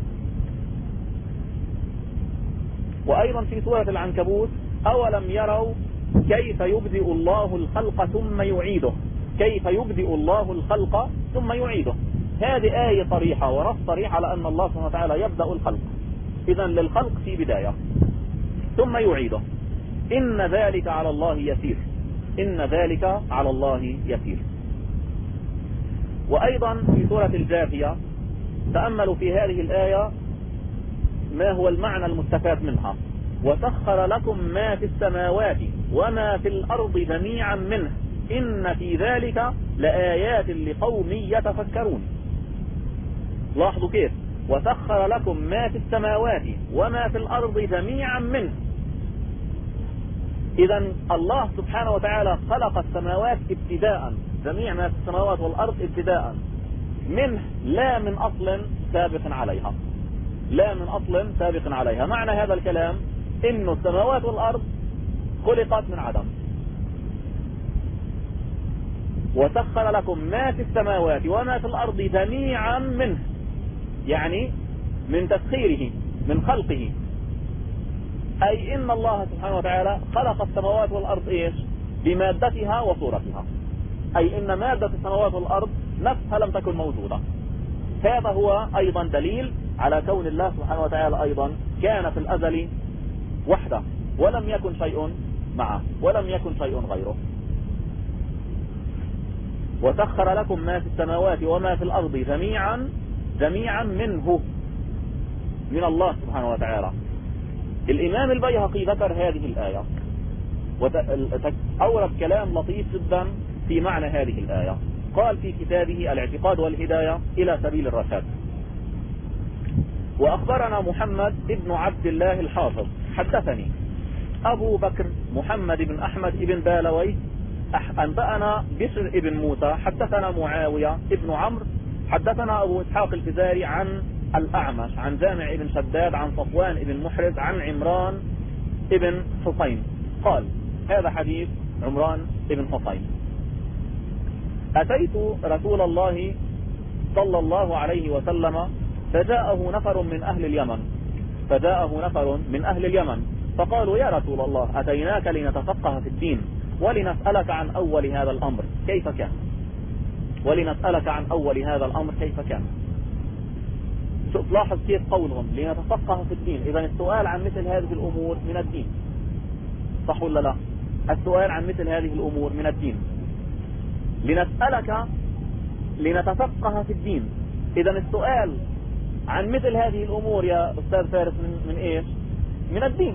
وأيضا في سورة العنكبوت: أولم يروا كيف يبدئ الله الخلق ثم يعيده. كيف يبدئ الله الخلق ثم يعيده. هذه آية صريحة ونص صريح على أن الله سبحانه وتعالى يبدأ الخلق، إذا للخلق في بداية ثم يعيده. إن ذلك على الله يسير. إن ذلك على الله يسير. وأيضا في سورة الجاثية تأملوا في هذه الآية ما هو المعنى المستفاد منها: وسخر لكم ما في السماوات وما في الأرض جميعا منه إن في ذلك لآيات لقوم يتفكرون. لاحظوا كيف: وسخر لكم ما في السماوات وما في الأرض جميعا منه. إذا الله سبحانه وتعالى خلق السماوات ابتداء، جميع ما في السماوات والأرض ابتداء منه، لا من أصل سابق عليها، لا من أصل سابق عليها. معنى هذا الكلام إن السماوات والأرض خلقت من عدم. وسخر لكم ما في السماوات وما في الأرض جميعا منه، يعني من تسخيره من خلقه، أي إن الله سبحانه وتعالى خلق السماوات والأرض إيش؟ بمادتها وصورتها، أي إن مادة السماوات والأرض نفسها لم تكن موجودة. هذا هو أيضا دليل على كون الله سبحانه وتعالى أيضا كان في الأزل وحده، ولم يكن شيء معه، ولم يكن شيء غيره. وسخر لكم ما في السماوات وما في الأرض جميعا جميعا منه، من الله سبحانه وتعالى. الإمام البيهقي ذكر هذه الآية وأورد كلام لطيف جدا في معنى هذه الآية. قال في كتابه الاعتقاد والهداية إلى سبيل الرشاد: وأخبرنا محمد ابن عبد الله الحافظ حدثني أبو بكر محمد بن أحمد بن بالوي أنبأنا بشر ابن موسى حدثنا معاوية ابن عمرو حدثنا أبو إسحاق الفزاري عن الأعمش عن جامع ابن شداد عن صفوان ابن محرز عن عمران ابن حسين قال: هذا حديث عمران ابن حسين: أتيت رسول الله صلى الله عليه وسلم فجاءه نفر من أهل اليمن فجاءه نفر من أهل اليمن فقالوا: يا رسول الله، أتيناك لنتفقه في الدين ولنسألك عن أول هذا الأمر كيف كان ولنسألك عن أول هذا الأمر كيف كان. شوف لاحظ كيف قولهم لنتفقه في الدين. إذا السؤال عن مثل هذه الأمور من الدين، صح ولا لا؟ السؤال عن مثل هذه الأمور من الدين. لنسألك لنتفقه في الدين، إذا السؤال عن مثل هذه الأمور يا أستاذ فارس من, من إيش؟ من الدين.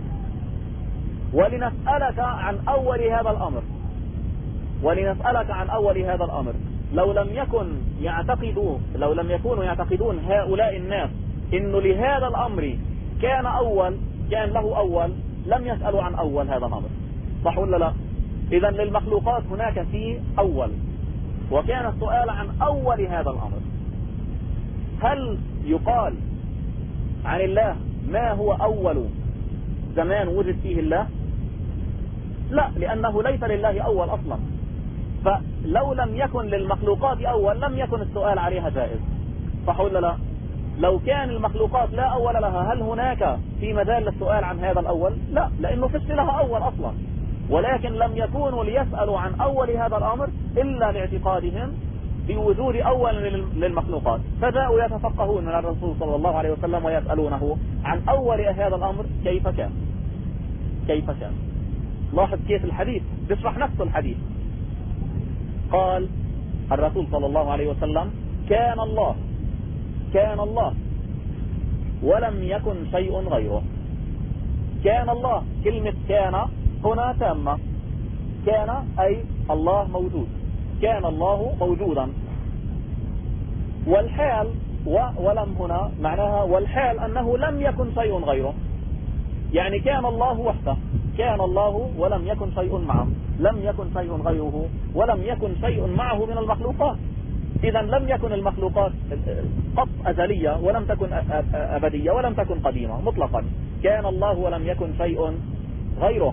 ولنسألك عن أول هذا الأمر ولنسألك عن أول هذا الأمر لو لم يكن يعتقدوا لو لم يكونوا يعتقدون هؤلاء الناس إنه لهذا الأمر كان أول كان له أول لم يسألوا عن أول هذا الأمر، صح ولا لا؟ إذا للمخلوقات هناك في أول، وكان السؤال عن أول هذا الأمر. هل يقال عن الله ما هو أول زمان وجد فيه الله؟ لا، لأنه ليس لله أول أصلا. فلو لم يكن للمخلوقات أول لم يكن السؤال عليها جائز، صح ولا لا؟ لو كان المخلوقات لا أول لها هل هناك في مجال للسؤال عن هذا الأول؟ لا، لأنه فيش لها أول أصلا. ولكن لم يكونوا ليسألوا عن أول هذا الأمر إلا لاعتقادهم بوجود أول للمخلوقات، فجاءوا يتفقهون من الرسول صلى الله عليه وسلم ويسألونه عن أول هذا الأمر كيف كان كيف كان. لاحظ كيف الحديث بيشرح نفس الحديث. قال الرسول صلى الله عليه وسلم: كان الله كان الله ولم يكن شيء غيره. كان الله، كلمة كان هنا تامة. كان أي الله موجود، كان الله موجودا. والحال ولم هنا معناها والحال أنه لم يكن شيء غيره، يعني كان الله وحده، كان الله ولم يكن شيء معه، لم يكن شيء غيره ولم يكن شيء معه من المخلوقات. إذا لم يكن المخلوقات قط أزلية ولم تكن أبدية ولم تكن قديمة مطلقا. كان الله ولم يكن شيء غيره.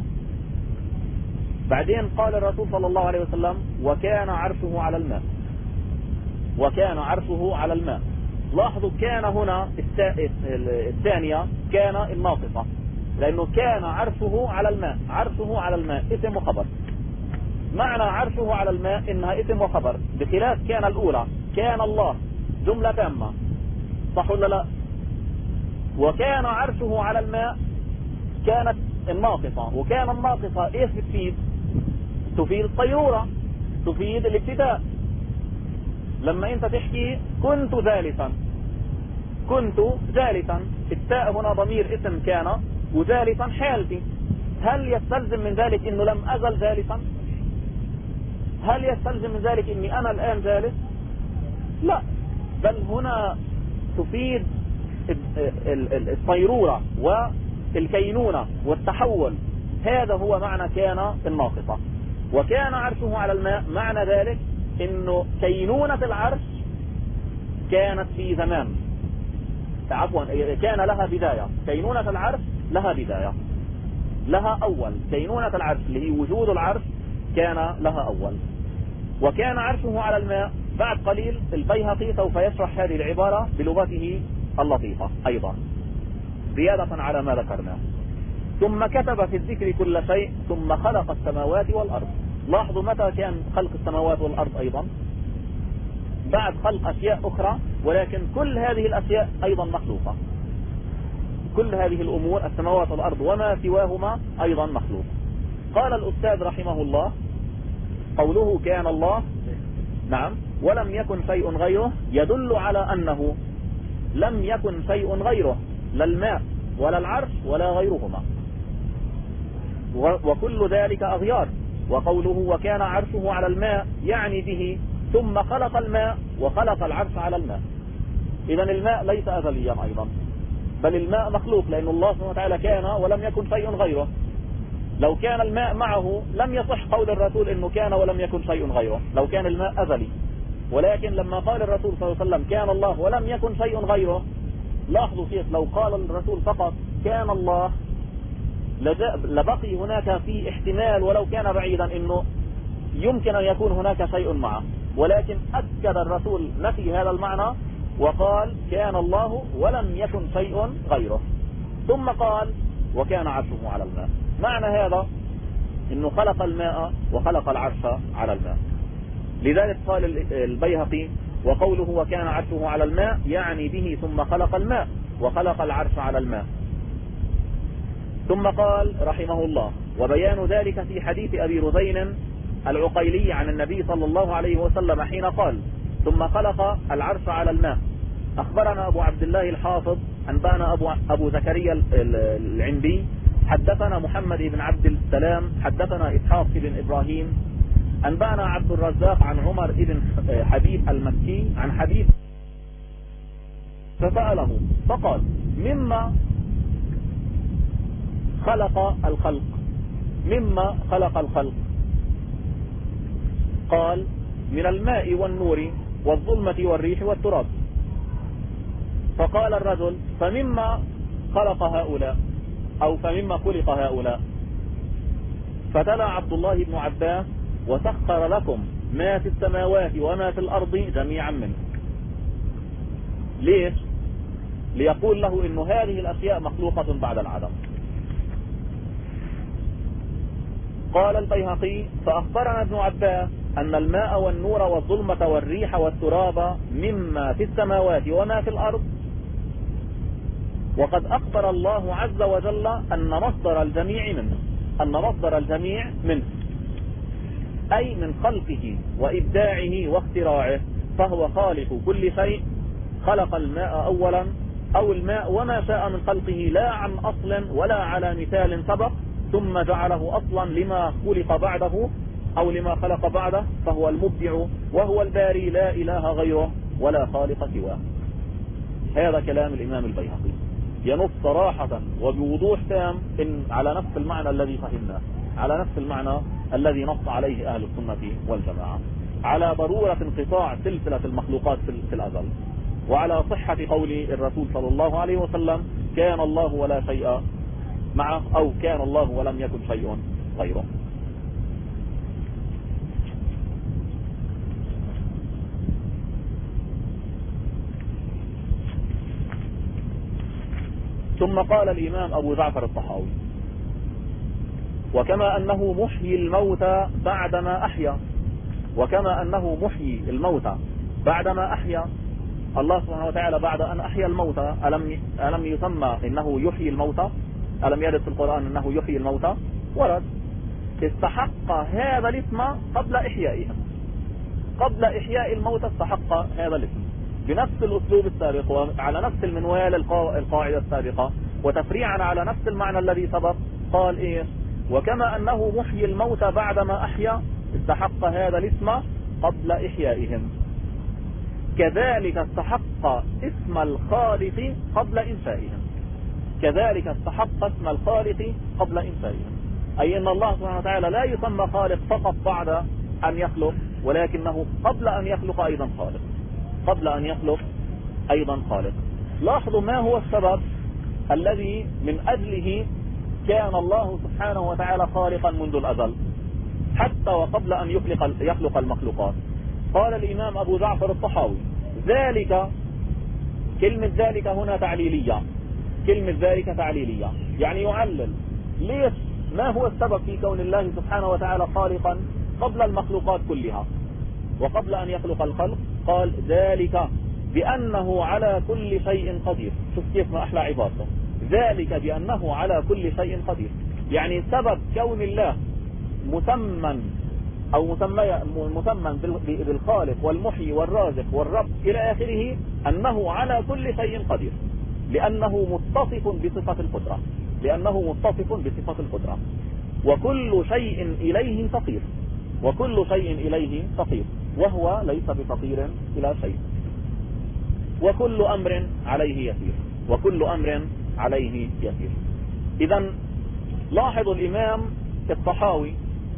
بعدين قال الرسول صلى الله عليه وسلم: وكان عرشه على الماء وكان عرشه على الماء. لاحظوا كان هنا الثانية كان الناقصة، لأنه كان عرشه على الماء. عرشه على الماء اسم وخبر. معنى عرشه على الماء إنها اسم وخبر، بخلاف كان الأولى كان الله جملة تامة، صح ولا لا؟ وكان عرشه على الماء كانت الناقصة، وكان الناقصة ايش بتفيد؟ تفيد الطيورة، تفيد الابتداء. لما انت تحكي كنت جالسا كنت جالسا، التاء هنا ضمير اسم كان، وجالسا حالتي. هل يستلزم من ذلك انه لم ازل جالسا؟ هل يستلزم من ذلك اني انا الان جالس؟ لا، بل هنا تفيد الصيرورة والكينونة والتحول. هذا هو معنى كان الناقصة. وكان عرشه على الماء معنى ذلك انه كينونة العرش كانت في زمان، عفوا كان لها بداية. كينونة العرش لها بداية، لها أول. كينونة العرش اللي هي وجود العرش كان لها أول. وكان عرشه على الماء. بعد قليل البيهقي سوف يشرح هذه العبارة بلغته اللطيفة أيضا زيادة على ما ذكرناه. ثم كتب في الذكر كل شيء ثم خلق السماوات والأرض. لاحظوا متى كان خلق السماوات والأرض أيضا؟ بعد خلق أشياء أخرى، ولكن كل هذه الأشياء أيضا مخلوقة. كل هذه الأمور السماوات والأرض وما سواهما أيضا مخلوق. قال الأستاذ رحمه الله: قوله كان الله نعم ولم يكن شيء غيره يدل على أنه لم يكن شيء غيره لا الماء ولا العرش ولا غيرهما، وكل ذلك أغيار. وقوله وكان عرشه على الماء يعني به ثم خلق الماء وخلق العرش على الماء. إذا الماء ليس أزليا أيضا، بل الماء مخلوق، لأن الله سبحانه وتعالى كان ولم يكن شيء غيره. لو كان الماء معه لم يصح قول الرسول إنه كان ولم يكن شيء غيره، لو كان الماء أزلي. ولكن لما قال الرسول صلى الله عليه وسلم كان الله ولم يكن شيء غيره، لاحظوا كيف لو قال الرسول فقط كان الله لبقي هناك في احتمال ولو كان بعيدا انه يمكن ان يكون هناك شيء معه، ولكن اكد الرسول نفي هذا المعنى وقال كان الله ولم يكن شيء غيره، ثم قال وكان عرشه على الماء. معنى هذا انه خلق الماء وخلق العرش على الماء. لذلك قال البيهقي وقوله وكان عرشه على الماء يعني به ثم خلق الماء وخلق العرش على الماء. ثم قال رحمه الله وبيان ذلك في حديث أبي رزين العقيلي عن النبي صلى الله عليه وسلم حين قال ثم خلق العرش على الماء. أخبرنا أبو عبد الله الحافظ أنبانا أبو, أبو زكريا العنبي حدثنا محمد بن عبد السلام حدثنا إسحاق بن إبراهيم أنبانا عبد الرزاق عن عمر بن حبيب المكي عن حبيب فسأله فقال مما خلق الخلق مما خلق الخلق قال من الماء والنور والظلمة والريح والتراب. فقال الرجل فمما خلق هؤلاء أو فمما خلق هؤلاء؟ فتلا عبد الله بن عباس وسخر لكم ما في السماوات وما في الأرض جميعا منه. ليش؟ ليقول له إنه هذه الأشياء مخلوقة بعد العدم. قال البيهقي فأخبرنا ابن عباس أن الماء والنور والظلمة والريح والتراب مما في السماوات وما في الأرض، وقد أخبر الله عز وجل أن مصدر الجميع منه أن مصدر الجميع منه أي من خلقه وإبداعه واختراعه، فهو خالق كل شيء. خلق الماء أولا أو الماء وما شاء من خلقه لا عن أصل ولا على مثال سبق، ثم جعله أصلا لما خلق بعده أو لما خلق بعده، فهو المبدع وهو الباري لا إله غيره ولا خالق سواه. هذا كلام الإمام البيهقي ينص صراحة وبوضوح تام إن على نفس المعنى الذي فهمناه، على نفس المعنى الذي نص عليه أهل السنة والجماعة، على ضرورة انقطاع سلسلة المخلوقات في الأزل، وعلى صحة قول الرسول صلى الله عليه وسلم كان الله ولا شيء معه أو كان الله ولم يكن شيء غيره. ثم قال الإمام أبو جعفر الطحاوي وكما أنه محيي الموتى بعدما أحيا وكما أنه محيي الموتى بعدما أحيا الله سبحانه وتعالى بعد أن أحيا الموتى ألم, ألم يسمى إنه يحيي الموتى؟ ألم يرد في القرآن أنه يحيي الموتى؟ ورد. استحق هذا الاسم قبل إحيائهم، قبل إحياء الموتى استحق هذا الاسم بنفس الأسلوب السابق وعلى نفس المنوال القاعدة السابقة، وتفريعا على نفس المعنى الذي سبق. قال إيه؟ وكما أنه محيي الموتى بعدما أحيا استحق هذا الاسم قبل إحيائهم، كذلك استحق اسم الخالق قبل إنشائهم كذلك استحق اسم الخالق قبل إنشائهم أي أن الله سبحانه وتعالى لا يسمى خالق فقط بعد أن يخلق، ولكنه قبل أن يخلق أيضا خالق قبل أن يخلق أيضا خالق. لاحظوا ما هو السبب الذي من أجله كان الله سبحانه وتعالى خالقا منذ الأزل حتى وقبل أن يخلق, يخلق المخلوقات. قال الإمام أبو جعفر الطحاوي ذلك، كلمة ذلك هنا تعليلية كلمة ذلك تعليلية يعني يعلل ليش ما هو السبب في كون الله سبحانه وتعالى خالقا قبل المخلوقات كلها وقبل أن يخلق الخلق. قال ذلك بأنه على كل شيء قدير. شوف كيف ما أحلى عبارته، ذلك بأنه على كل شيء قدير، يعني سبب كون الله مسمى أو مسمى مسمى بالخالق والمحيي والرازق والرب إلى آخره أنه على كل شيء قدير. لأنه متصف بصفة القدرة لأنه متصف بصفة القدرة وكل شيء إليه فقير وكل شيء إليه فقير وهو ليس بفقير إلى شيء وكل أمر عليه يسير وكل أمر عليه يسير. إذن لاحظوا الإمام الطحاوي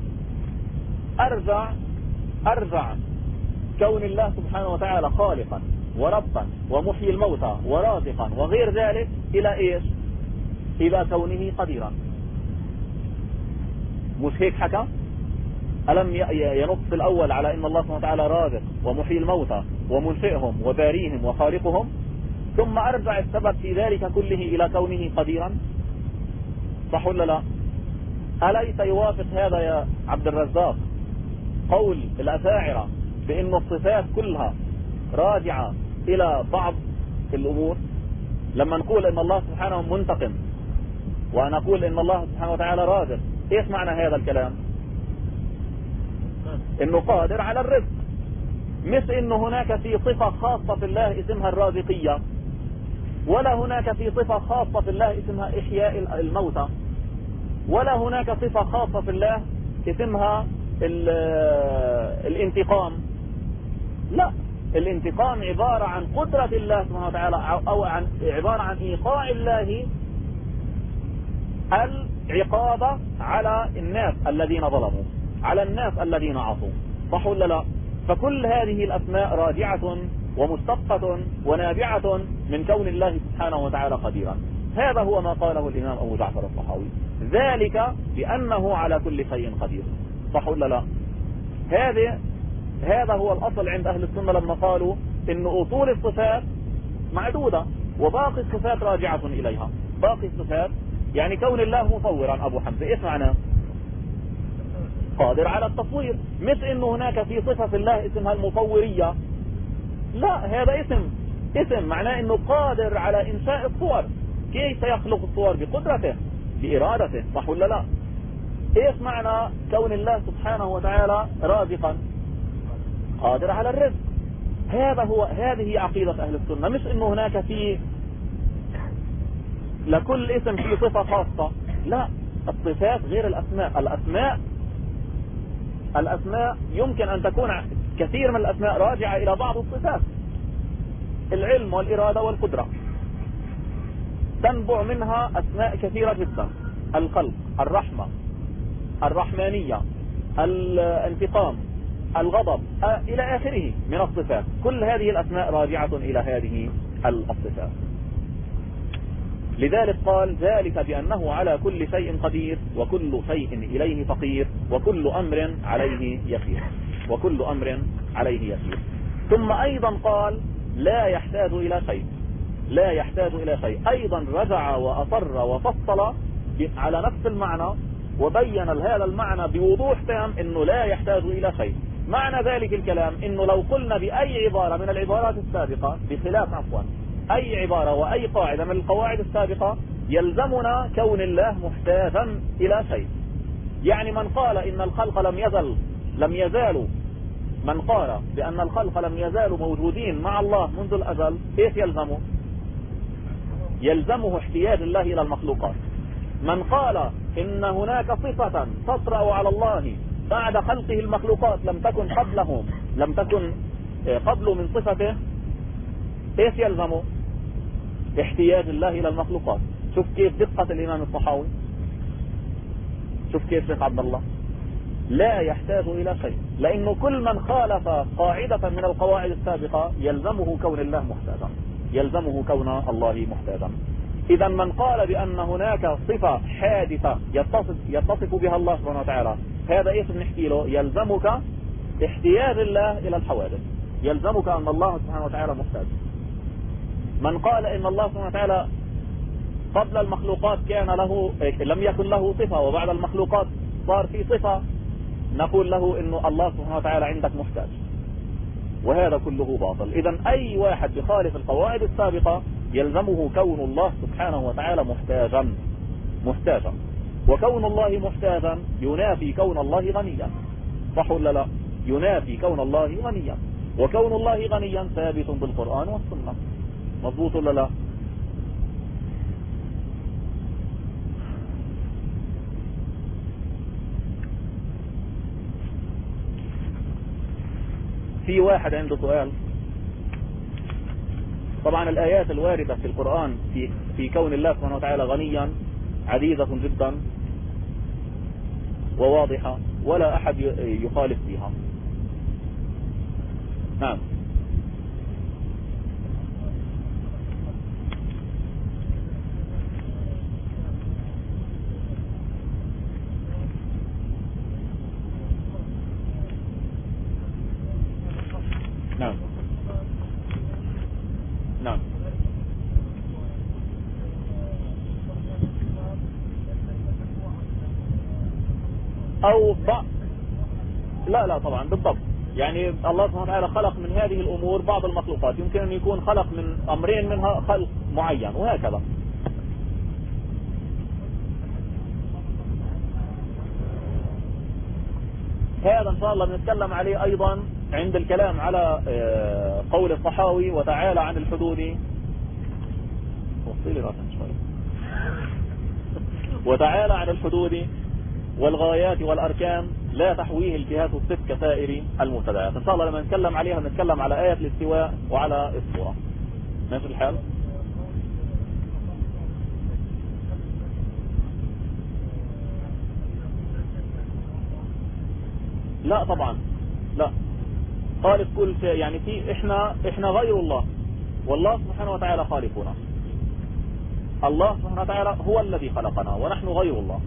أرجع أرجع كون الله سبحانه وتعالى خالقا وربا ومحيي الموتى ورازقا وغير ذلك إلى إيش؟ إلى كونه قديرا. مش هيك حكى؟ ألم ينص في الأول على إن الله سبحانه وتعالى رازق ومحيي الموتى ومنشئهم وباريهم وخالقهم، ثم أرجع السبب في ذلك كله إلى كونه قديرا؟ صح ولا لا؟ أليس يوافق هذا يا عبد الرزاق قول الأشاعرة بأن الصفات كلها راجعة إلى بعض الأمور؟ لما نقول إن الله سبحانه منتقم ونقول إن الله سبحانه وتعالى رازق، إيش معنى هذا الكلام؟ إنه قادر على الرزق، مش إنه هناك في صفة خاصة في الله اسمها الرازقية، ولا هناك في صفة خاصة في الله اسمها إحياء الموتى، ولا هناك صفة خاصة في الله اسمها الانتقام. لا، الانتقام عبارة عن قدرة الله سبحانه وتعالى أو عن عبارة عن إيقاع الله العقاب على الناس الذين ظلموا، على الناس الذين عصوا. صح ولا لا؟ فكل هذه الأسماء راجعة ومشتقة ونابعة من كون الله سبحانه وتعالى قديرا. هذا هو ما قاله الإمام أبو جعفر الطحاوي، ذلك بأنه على كل شيء قدير. صح ولا لا؟ هذا هذا هو الأصل عند أهل السنة لما قالوا إن أصول الصفات معدودة وباقي الصفات راجعة إليها. باقي الصفات يعني كون الله مصورا أبو حمزة، إيش معناه؟ قادر على التصوير، مش إنه هناك في صفة في الله اسمها المصورية. لا، هذا اسم اسم معناه إنه قادر على إنشاء الصور. كيف سيخلق الصور؟ بقدرته بإرادته. صح ولا لا؟ إيش معنى كون الله سبحانه وتعالى رازقا؟ قادر على الرزق. هذا هو هذه عقيدة أهل السنة، مش إنه هناك في لكل اسم في صفة خاصة. لا، الصفات غير الأسماء. الأسماء الأسماء يمكن أن تكون كثير من الأسماء راجعة إلى بعض الصفات. العلم والإرادة والقدرة تنبع منها أسماء كثيرة جدا: الخلق، الرحمة، الرحمانية، الانتقام، الغضب، إلى آخره من الصفات. كل هذه الأسماء راجعة إلى هذه الصفات. لذلك قال: ذلك بأنه على كل شيء قدير وكل شيء إليه فقير وكل أمر عليه يسير وكل أمر عليه يسير. ثم أيضا قال: لا يحتاج إلى شيء لا يحتاج إلى شيء أيضا رجع وأصر وفصل على نفس المعنى وبين هذا المعنى بوضوح تام إنه لا يحتاج إلى شيء. معنى ذلك الكلام إنه لو قلنا بأي عبارة من العبارات السابقة بخلاف عفوا أي عبارة وأي قاعدة من القواعد السابقة يلزمنا كون الله محتاجا إلى شيء. يعني من قال إن الخلق لم يزل لم يزالوا من قال بأن الخلق لم يزالوا موجودين مع الله منذ الأزل، إيش يلزمه؟ يلزمه احتياج الله إلى المخلوقات. من قال إن هناك صفة تطرأ على الله بعد خلقه المخلوقات لم تكن قبلهم لم تكن قبل من صفته، ايش يلزمه؟ احتياج الله الى المخلوقات. شوف كيف دقة الامام الطحاوي، شوف كيف شيخ عبد الله لا يحتاج الى شيء، لانه كل من خالف قاعدة من القواعد السابقة يلزمه كون الله محتاجا يلزمه كون الله محتاجا. اذا من قال بان هناك صفة حادثة يتصف, يتصف بها الله سبحانه وتعالى، هذا ايش بنحكي له؟ يلزمك احتياج الله الى الحوادث، يلزمك ان الله سبحانه وتعالى محتاج. من قال ان الله سبحانه وتعالى قبل المخلوقات كان له لم يكن له صفة وبعد المخلوقات صار في صفة، نقول له انه الله سبحانه وتعالى عندك محتاج، وهذا كله باطل. اذا اي واحد بخالف القواعد السابقة يلزمه كون الله سبحانه وتعالى محتاجا محتاجا وكون الله محتاجا ينافي كون الله غنيا. صح ولا لا؟ ينافي كون الله غنيا، وكون الله غنيا ثابت بالقرآن والسنة. مضبوط ولا لا؟ في واحد عنده سؤال؟ طبعا الآيات الواردة في القرآن في في كون الله سبحانه وتعالى غنيا عديدة جدا وواضحة، ولا أحد يخالف فيها. نعم. نعم. نعم. أو بعض، لا لا طبعا بالضبط، يعني الله سبحانه وتعالى خلق من هذه الأمور بعض المخلوقات، يمكن أن يكون خلق من أمرين منها خلق معين وهكذا. هذا إن شاء الله بنتكلم عليه أيضا عند الكلام على قول الطحاوي وتعالى عن الحدود وتعالى عن الحدود والغايات والأركان لا تحويه الجهات الست كسائر المبتدعات. إن شاء الله لما نتكلم عليها نتكلم على آية الاستواء وعلى الصورة. ماشي الحال؟ لا طبعا لا، خالق كل شيء، يعني في احنا احنا غير الله، والله سبحانه وتعالى خالقنا. الله سبحانه وتعالى هو الذي خلقنا ونحن غير الله.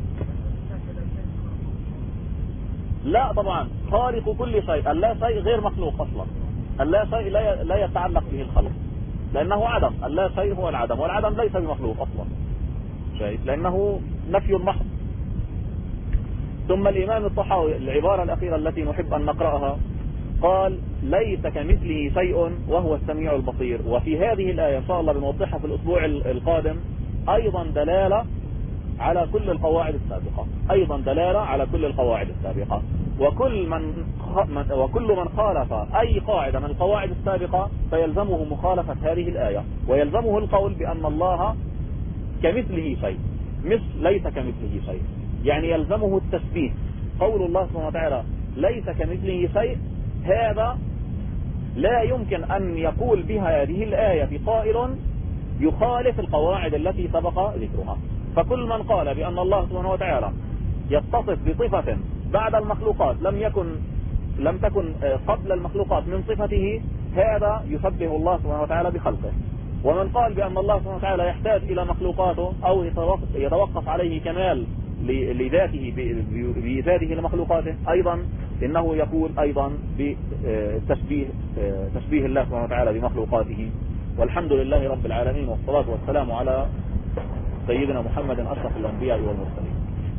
لا طبعا، خالق كل شيء، اللا شيء غير مخلوق اصلا، اللا شيء لا لا يتعلق به الخلق، لانه عدم، اللا شيء هو العدم، والعدم ليس بمخلوق اصلا شيء، لانه نفي محض. ثم الإمام الطحاوي العبارة الأخيرة التي نحب أن نقرأها قال: ليس كمثله شيء وهو السميع البصير. وفي هذه الآية إن شاء الله بنوضحها في الأسبوع القادم أيضا دلالة على كل القواعد السابقة، أيضا دلالة على كل القواعد السابقة. وكل من وكل من خالف أي قاعدة من القواعد السابقة فيلزمه مخالفة هذه الآية، ويلزمه القول بأن الله كمثله شيء، مثل ليس كمثله شيء، يعني يلزمه التثبيت. قول الله سبحانه وتعالى ليس كمثله شيء، هذا لا يمكن أن يقول بها هذه الآية قائل يخالف القواعد التي سبق ذكرها. فكل من قال بأن الله سبحانه وتعالى يتصف بصفة بعد المخلوقات لم يكن لم تكن قبل المخلوقات من صفته، هذا يشبه الله سبحانه وتعالى بخلقه. ومن قال بأن الله سبحانه وتعالى يحتاج إلى مخلوقاته أو يتوقف عليه كمال لذاته بذاته لمخلوقاته، أيضا إنه يقول أيضا بتشبيه تشبيه الله سبحانه وتعالى بمخلوقاته. والحمد لله رب العالمين، والصلاة والسلام على سيدنا محمد أشرف الأنبياء والمرسلين.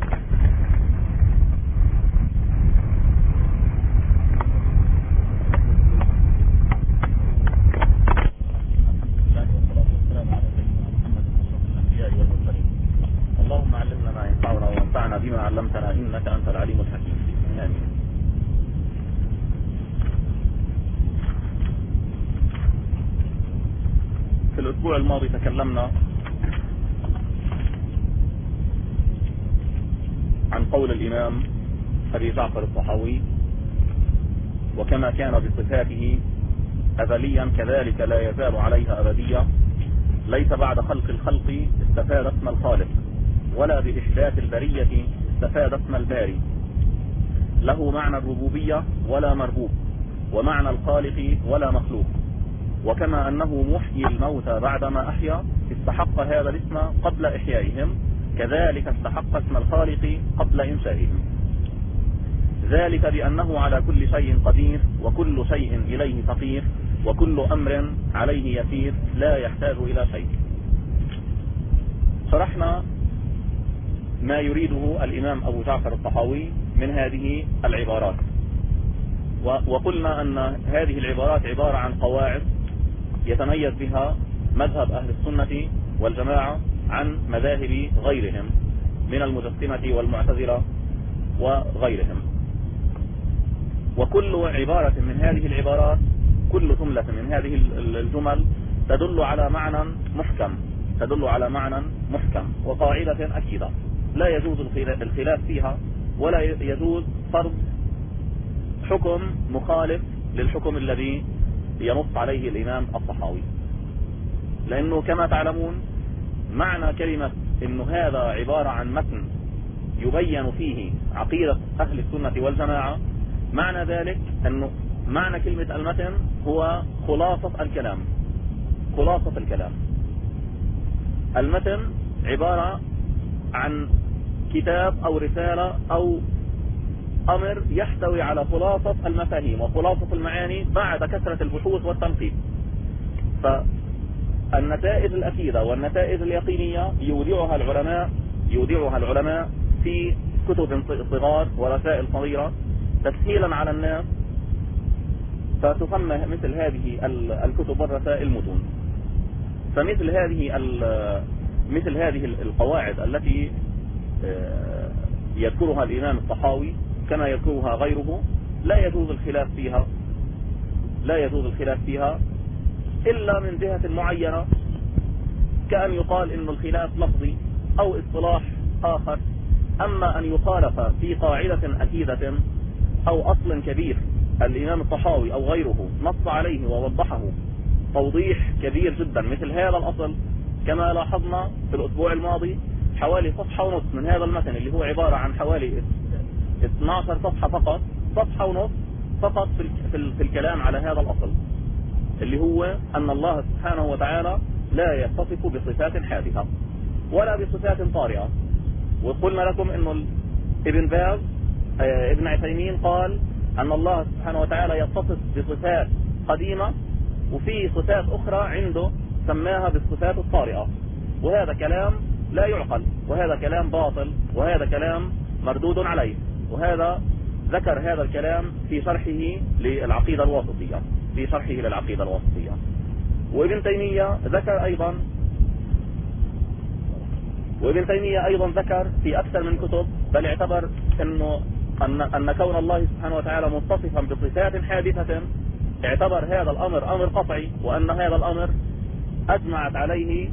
اللهم علمنا ما ينفعنا وانفعنا بما علمتنا إنك أنت العليم الحكيم. آمين. في الأسبوع الماضي تكلمنا عن قول الإمام أبي جعفر الطحاوي: وكما كان بصفاته أزليا كذلك لا يزال عليها أبديا، ليس بعد خلق الخلق استفاد اسم الخالق، ولا بإحداث البرية استفاد اسم الباري. له معنى الربوبية ولا مربوب، ومعنى الخالق ولا مخلوق. وكما أنه محيي الموتى بعدما أحيا استحق هذا الاسم قبل إحيائهم، كذلك استحق اسم الخالق قبل إنشائهم، ذلك بأنه على كل شيء قدير، وكل شيء إليه فقير، وكل أمر عليه يسير، لا يحتاج إلى شيء. شرحنا ما يريده الإمام أبو جعفر الطحاوي من هذه العبارات، وقلنا أن هذه العبارات عبارة عن قواعد يتميز بها مذهب أهل السنة والجماعة عن مذاهب غيرهم من المجسمة والمعتزلة وغيرهم. وكل عبارة من هذه العبارات، كل جملة من هذه الجمل تدل على معنى محكم، تدل على معنى محكم وقاعدة أكيدة لا يجوز الخلاف فيها، ولا يجوز فرض حكم مخالف للحكم الذي ينص عليه الإمام الطحاوي. لأنه كما تعلمون معنى كلمة إنه هذا عبارة عن متن يبين فيه عقيدة أهل السنة والجماعة، معنى ذلك أنه معنى كلمة المتن هو خلاصة الكلام. خلاصة الكلام المتن عبارة عن كتاب أو رسالة أو أمر يحتوي على خلاصة المفاهيم وخلاصة المعاني بعد كثرة البحوث والتنقيب. فالنتائج الأكيدة والنتائج اليقينية يودعها العلماء يودعها العلماء في كتب صغار ورسائل صغيرة تسهيلا على الناس، فتسمى مثل هذه الكتب والرسائل متون. فمثل هذه مثل هذه القواعد التي يذكرها الإمام الطحاوي كما يذكرها غيره لا يجوز الخلاف فيها لا يجوز الخلاف فيها إلا من جهة معينة، كأن يقال إن الخلاف لفظي أو اصطلاح آخر. أما أن يخالف في قاعدة أكيدة أو أصل كبير الإمام الطحاوي أو غيره نص عليه ووضحه توضيح كبير جدا مثل هذا الأصل، كما لاحظنا في الأسبوع الماضي حوالي صفحة ونص من هذا المتن اللي هو عبارة عن حوالي اثنتي عشرة صفحة فقط، صفحة ونص فقط في, في الكلام على هذا الأصل اللي هو أن الله سبحانه وتعالى لا يتصف بصفات حادثة ولا بصفات طارئة. وقلنا لكم أن ابن باز ابن عثيمين قال أن الله سبحانه وتعالى يتصف بصفات قديمة وفي صفات أخرى عنده سماها بالصفات الطارئة، وهذا كلام لا يعقل وهذا كلام باطل وهذا كلام مردود عليه. وهذا ذكر هذا الكلام في شرحه للعقيدة الواسطية في شرحه للعقيدة الواسطية. وابن تيمية ذكر أيضا وابن تيمية أيضا ذكر في أكثر من كتب، بل اعتبر أنه أن, أن كون الله سبحانه وتعالى متصفا بصفات حادثة اعتبر هذا الأمر أمر قطعي، وأن هذا الأمر أجمعت عليه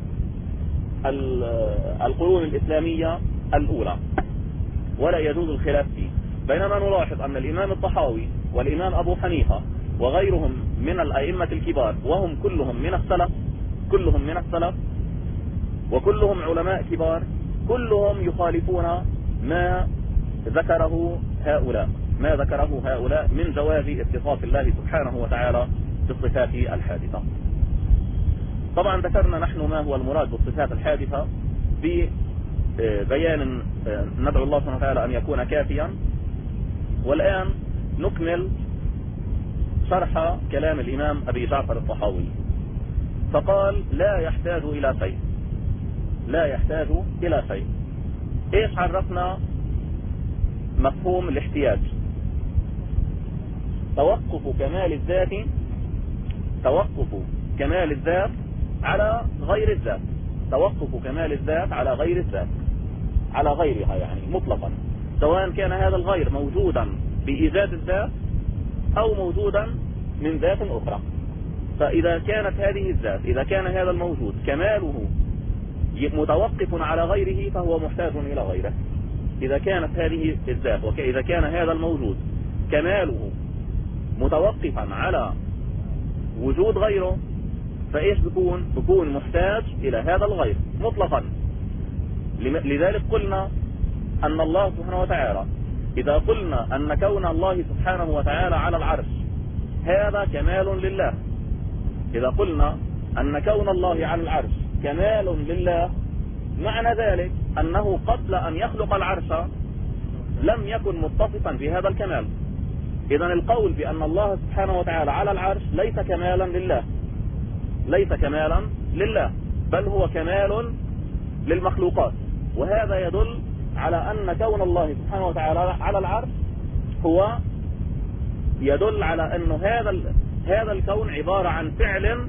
القرون الإسلامية الأولى ولا يجوز الخلاف فيه. بينما نلاحظ أن الإمام الطحاوي والإمام أبو حنيفة وغيرهم من الأئمة الكبار وهم كلهم من السلف كلهم من السلف وكلهم علماء كبار، كلهم يخالفون ما ذكره هؤلاء ما ذكره هؤلاء من جواز اتصاف الله سبحانه وتعالى بالصفات الحادثة. طبعا ذكرنا نحن ما هو المراد بالصفات الحادثة ببيان ندعو الله سبحانه وتعالى أن يكون كافيا. والآن نكمل شرح كلام الإمام أبي جعفر الطحاوي. فقال لا يحتاج إلى شيء لا يحتاج إلى شيء. إيش عرفنا مفهوم الاحتياج؟ توقف كمال الذات توقف كمال الذات على غير الذات توقف كمال الذات على غير الذات على غيرها يعني مطلقا، سواء كان هذا الغير موجودا بإيجاد الذات أو موجودا من ذات أخرى. فإذا كانت هذه الذات إذا كان هذا الموجود كماله متوقف على غيره فهو محتاج إلى غيره. إذا كانت هذه الذات وإذا كان هذا الموجود كماله متوقفا على وجود غيره فإيش بيكون بيكون محتاج إلى هذا الغير مطلقا. لذلك قلنا أن الله سبحانه وتعالى إذا قلنا أن كون الله سبحانه وتعالى على العرش هذا كمال لله إذا قلنا أن كون الله على العرش كمال لله معنى ذلك أنه قبل أن يخلق العرش لم يكن متصفا بهذا الكمال. إذن القول بأن الله سبحانه وتعالى على العرش ليس كمالا لله ليس كمالا لله بل هو كمال للمخلوقات. وهذا يدل على أن كون الله سبحانه وتعالى على العرش هو يدل على أن هذا هذا الكون عبارة عن فعل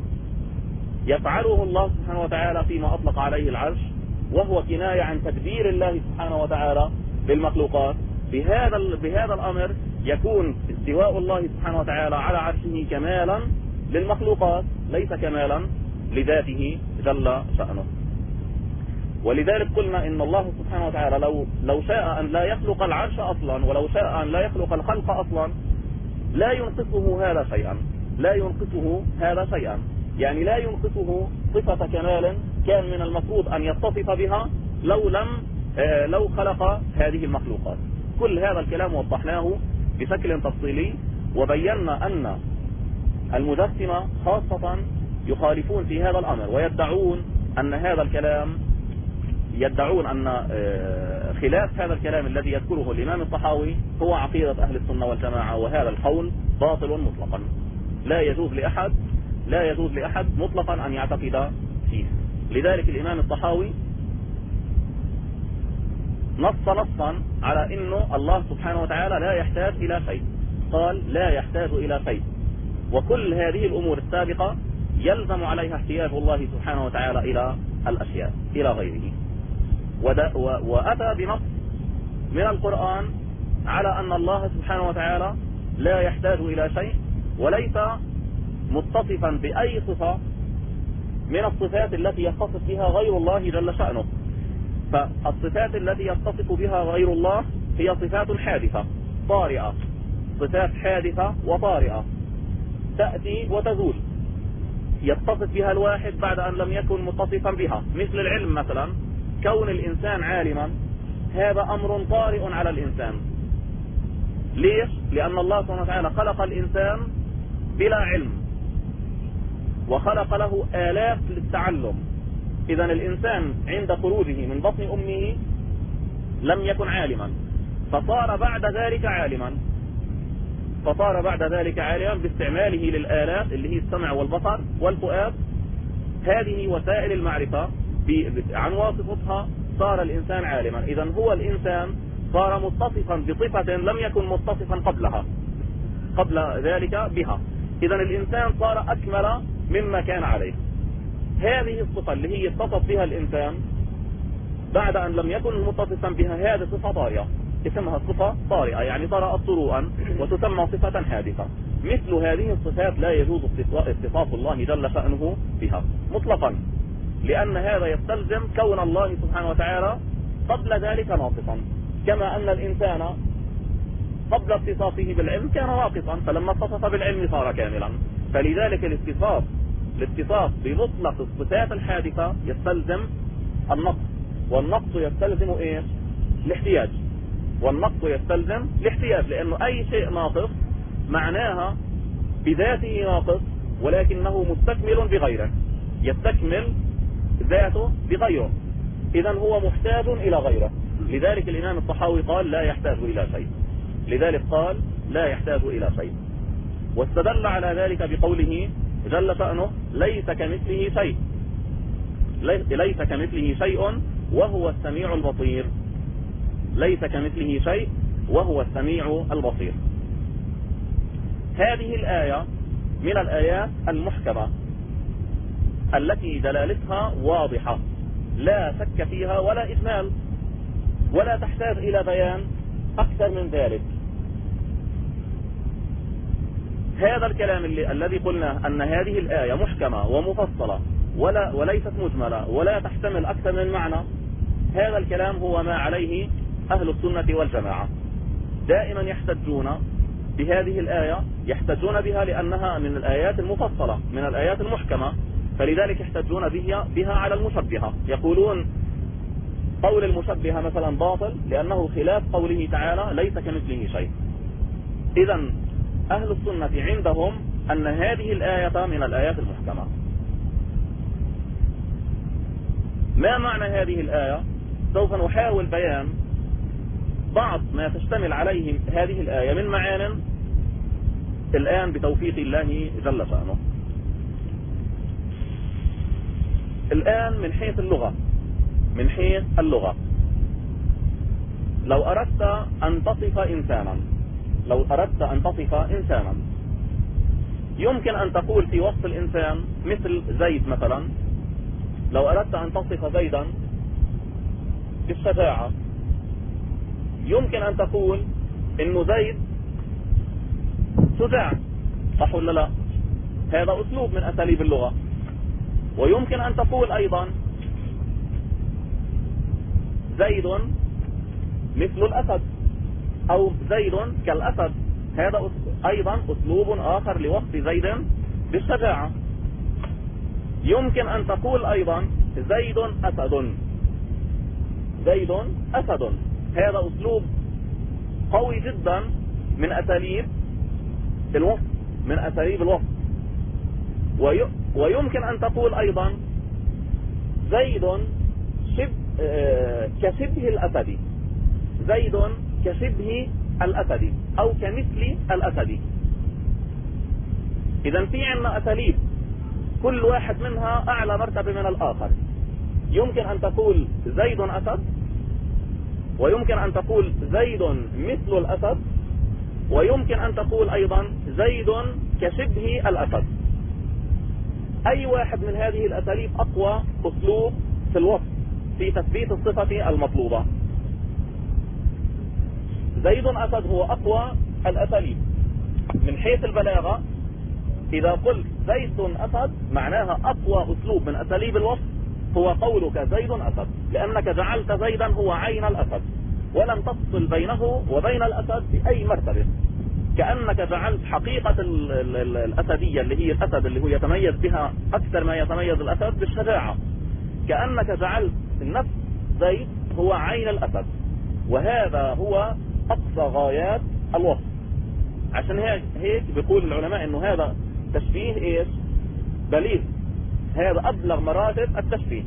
يفعله الله سبحانه وتعالى فيما أطلق عليه العرش، وهو كناية عن تدبير الله سبحانه وتعالى للمخلوقات. بهذا بهذا الأمر يكون استواء الله سبحانه وتعالى على عرشه كمالا للمخلوقات ليس كمالا لذاته جل شأنه. ولذلك قلنا إن الله سبحانه وتعالى لو لو شاء أن لا يخلق العرش أصلا ولو شاء أن لا يخلق الخلق أصلا لا ينقصه هذا شيئا، لا ينقصه هذا شيئا، يعني لا ينقصه صفة كمال كان من المفروض أن يتصف بها لو لم آه لو خلق هذه المخلوقات. كل هذا الكلام وضحناه بشكل تفصيلي، وبينا أن المجسمة خاصة يخالفون في هذا الأمر، ويدعون أن هذا الكلام يدعون أن خلاف هذا الكلام الذي يذكره الإمام الطحاوي هو عقيدة أهل السنة والجماعة، وهذا القول باطل مطلقا، لا يجوز لأحد لا يجوز لأحد مطلقا أن يعتقد فيه. لذلك الإمام الطحاوي نص نصا على أنه الله سبحانه وتعالى لا يحتاج إلى شيء، قال لا يحتاج إلى شيء، وكل هذه الأمور السابقة يلزم عليها احتياج الله سبحانه وتعالى إلى الأشياء إلى غيره. وأتى بنص من القرآن على أن الله سبحانه وتعالى لا يحتاج إلى شيء، وليس متصفا بأي صفة من الصفات التي يتصف بها غير الله جل شأنه. فالصفات التي يتصف بها غير الله هي صفات حادثة طارئة، صفات حادثة وطارئة تأتي وتزول، يتصف بها الواحد بعد أن لم يكن متصفا بها، مثل العلم مثلا. كون الإنسان عالما هذا أمر طارئ على الإنسان. ليش؟ لأن الله سبحانه وتعالى خلق الإنسان بلا علم، وخلق له آلات للتعلم. إذا الإنسان عند خروجه من بطن أمه لم يكن عالما، فصار بعد ذلك عالما فصار بعد ذلك عالما باستعماله للآلات اللي هي السمع والبصر والفؤاد. هذه وسائل المعرفة عن واسطتها صار الإنسان عالما. إذا هو الإنسان صار متصفا بصفة لم يكن متصفا قبلها قبل ذلك بها. إذا الإنسان صار أكمل مما كان عليه. هذه الصفة اللي هي اتصف بها الإنسان بعد أن لم يكن متصفا بها، هذه صفة طارئة، اسمها صفة طارئة، يعني طرأت طروءا وتسمى صفة حادثة. مثل هذه الصفات لا يجوز اتصاف الله جل شأنه بها مطلقا، لأن هذا يستلزم كون الله سبحانه وتعالى قبل ذلك ناقصا، كما أن الإنسان قبل اتصافه بالعلم كان ناقصا، فلما اتصف بالعلم صار كاملا. فلذلك الاتصاف الاتصاف بمطلق الصفات الحادثة يستلزم النقص، والنقص يستلزم ايش؟ الاحتياج، والنقص يستلزم الاحتياج، لأنه أي شيء ناقص معناها بذاته ناقص ولكنه مستكمل بغيره، يستكمل ذاته بغيره، إذا هو محتاج إلى غيره. لذلك الإمام الطحاوي قال لا يحتاج إلى شيء، لذلك قال لا يحتاج إلى شيء، واستدل على ذلك بقوله جل شأنه ليس كمثله شيء ليس كمثله شيء وهو السميع البصير. ليس كمثله شيء وهو السميع البصير. هذه الآية من الآيات المحكمة التي دلالتها واضحة لا شك فيها ولا إجمال، ولا تحتاج إلى بيان أكثر من ذلك. هذا الكلام اللي الذي قلنا أن هذه الآية محكمة ومفصلة ولا وليست مجملة ولا تحتمل أكثر من معنى، هذا الكلام هو ما عليه أهل السنة والجماعة. دائما يحتجون بهذه الآية، يحتجون بها لأنها من الآيات المفصلة من الآيات المحكمة، فلذلك يحتجون بها, بها على المشبهة. يقولون قول المشبهة مثلا باطل لأنه خلاف قوله تعالى ليس كمثله شيء. إذا أهل السنة عندهم أن هذه الآية من الآيات المحكمة. ما معنى هذه الآية؟ سوف نحاول بيان بعض ما تشتمل عليه هذه الآية من معان الآن بتوفيق الله جل شأنه. الآن من حيث اللغة من حيث اللغة لو أردت أن تصف إنسانا لو أردت أن تصف إنسانا يمكن أن تقول في وصف الإنسان مثل زيد مثلا. لو أردت أن تصف زيدا بالشجاعة يمكن أن تقول إنه زيد شجاع، صح ولا لا؟ هذا أسلوب من أساليب اللغة. ويمكن أن تقول أيضا زيد مثل الأسد أو زيد كالأسد، هذا أيضا أسلوب آخر لوصف زيد بالشجاعة. يمكن أن تقول أيضا زيد أسد. زيد أسد، هذا أسلوب قوي جدا من أساليب الوصف، من أساليب الوصف. ويمكن أن تقول أيضا زيد شب كشبه الأسد. زيد كشبه الأسد أو كمثل الأسد. إذا في عندنا أساليب كل واحد منها أعلى مرتبة من الآخر. يمكن أن تقول زيد أسد، ويمكن أن تقول زيد مثل الأسد، ويمكن أن تقول أيضا زيد كشبه الأسد. أي واحد من هذه الأساليب أقوى أسلوب في الوصف في تثبيت الصفة المطلوبة. زيد أسد هو أقوى الأساليب من حيث البلاغة. إذا قلت زيد أسد معناها أقوى أسلوب من أساليب الوصف هو قولك زيد أسد، لأنك جعلت زيدا هو عين الأسد ولم تفصل بينه وبين الأسد بأي مرتبة، كأنك جعلت حقيقة الأسدية اللي هي الأسد اللي هو يتميز بها أكثر ما يتميز الأسد بالشجاعة، كأنك جعلت النفس زيد هو عين الأسد، وهذا هو أقصى غايات الوصف. عشان هيك بيقول العلماء إنه هذا تشبيه إيش؟ بليغ. هذا أبلغ مراتب التشبيه.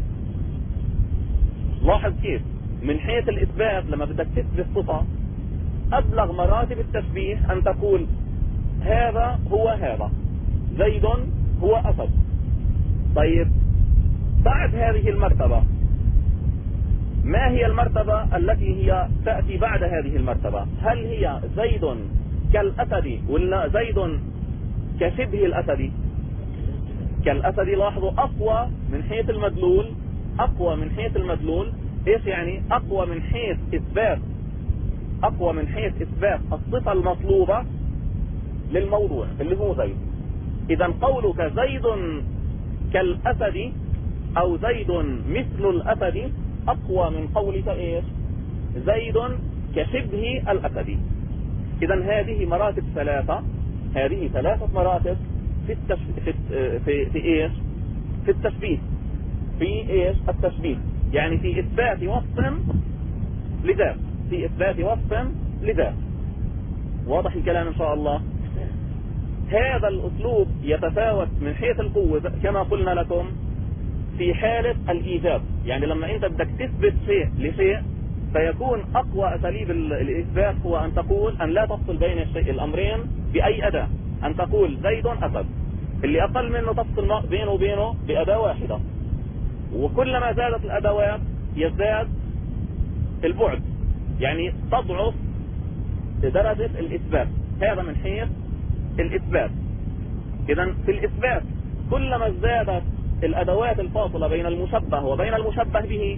لاحظ كيف من حيث الإثبات لما بدك تثبت صفة أبلغ مراتب التشبيه أن تقول هذا هو هذا، زيد هو أسد. طيب بعد هذه المرتبة ما هي المرتبة التي هي تأتي بعد هذه المرتبة؟ هل هي زيد كالأسد ولا زيد كشبه الأسد؟ كالأسد. لاحظوا أقوى من حيث المدلول. أقوى من حيث المدلول إيش يعني؟ أقوى من حيث إثبات أقوى من حيث إثبات الصفة المطلوبة للموضوع اللي هو زيد. إذا قولك زيد كالأسد أو زيد مثل الأسد أقوى من قولك إيش؟ زيد كشبه الأسد. إذا هذه مراتب ثلاثة، هذه ثلاثة مراتب في التشبيه في, في, في إيش؟ في التشبيه. في إيش؟ التشبيه يعني في إثبات وصف لذات، في إثبات وصف لذات. واضح الكلام إن شاء الله؟ هذا الأسلوب يتفاوت من حيث القوة كما قلنا لكم في حالة الإيجاب، يعني لما أنت بدك تثبت شيء لشيء فيكون أقوى أساليب الإثبات هو أن تقول أن لا تفصل بين الشيء الأمرين بأي أداة، أن تقول زيد أسد، اللي أقل منه تفصل بينه وبينه بأداة واحدة، وكلما زادت الأدوات يزداد البعد، يعني تضعف درجة الإثبات. هذا من حيث الإثبات. إذن في الإثبات كلما ازدادت الأدوات الفاصلة بين المشبه وبين المشبه به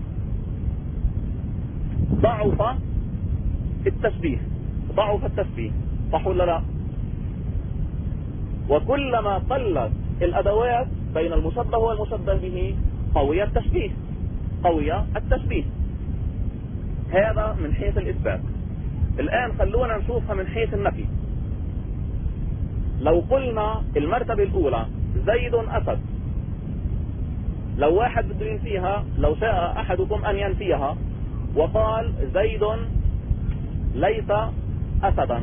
ضعف التشبيه، ضعف التشبيه، صح ولا لا؟ وكلما قلت الأدوات بين المشبه والمشبه به قوي التشبيه، قوي التشبيه. هذا من حيث الإثبات. الآن خلونا نشوفها من حيث النفي. لو قلنا المرتبة الأولى زيد أسد، لو واحد بده ينفيها، لو شاء أحدكم أن ينفيها وقال زيد ليس أسدا،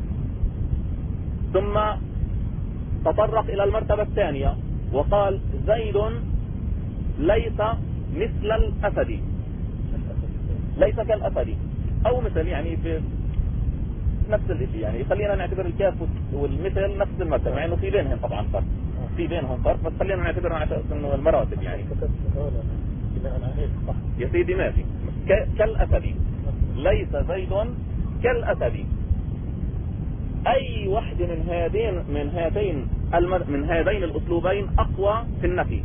ثم تطرق إلى المرتبة الثانية وقال زيد ليس مثل الأسد، ليس كالأسد، أو مثل يعني في نفس الشيء، يعني خلينا نعتبر الكاف والمثل نفس المرتبة، مع انه في بينهم طبعا فرق، في بينهم فرق، بس خلينا نعتبرها على انه المراتب يعني. يا سيدي ماشي. كالأسد، ليس زيد كالأسد. أي واحد من هذين من هذين المر... من هذين الأسلوبين أقوى في النفي،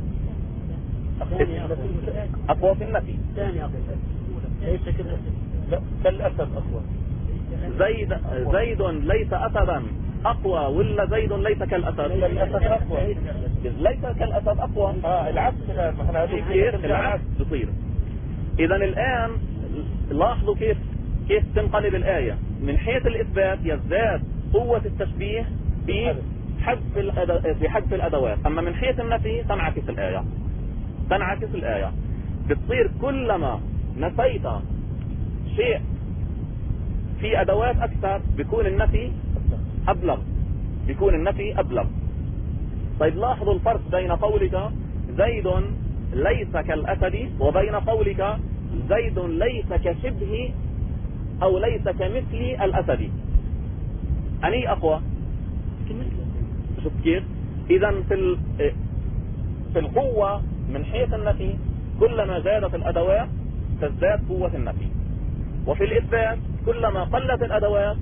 أقوى في النفي. ليس كالأسد، لا كالأسد أقوى. زيد زيد ليس أسدا أقوى ولا زيد ليس كالأسد؟ الأسد أقوى. ليس كالأسد أقوى. آه العكس كيف العكس بصير. إذا الآن لاحظوا كيف كيف تنقلب الآية. من حيث الإثبات يزداد قوة التشبيه في حذف الأد... في حذف الأدوات. أما من حيث النفي تنعكس الآية تنعكس الآية بتصير كلما نفيت شيء في أدوات أكثر بيكون النفي أبلغ بيكون النفي أبلغ. طيب لاحظوا الفرق بين قولك زيد ليس كالأسد وبين قولك زيد ليس كشبه أو ليس كمثل الأسد. أني أقوى؟ شوف كيف؟ إذا في في القوة من حيث النفي كلما زادت الأدوات تزداد قوة النفي، وفي الإثبات كلما قلت الأدوات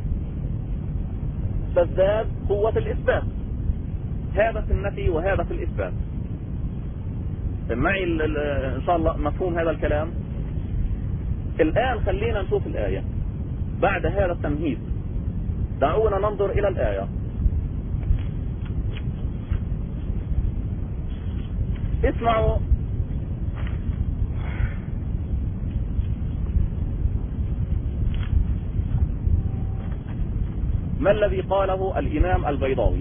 تزداد قوة الإثبات. هذا في النفي وهذا في الإثبات. معي إن شاء الله مفهوم هذا الكلام؟ الآن خلينا نشوف الآية بعد هذا التمهيد. دعونا ننظر إلى الآية. اسمعوا ما الذي قاله الإمام البيضاوي.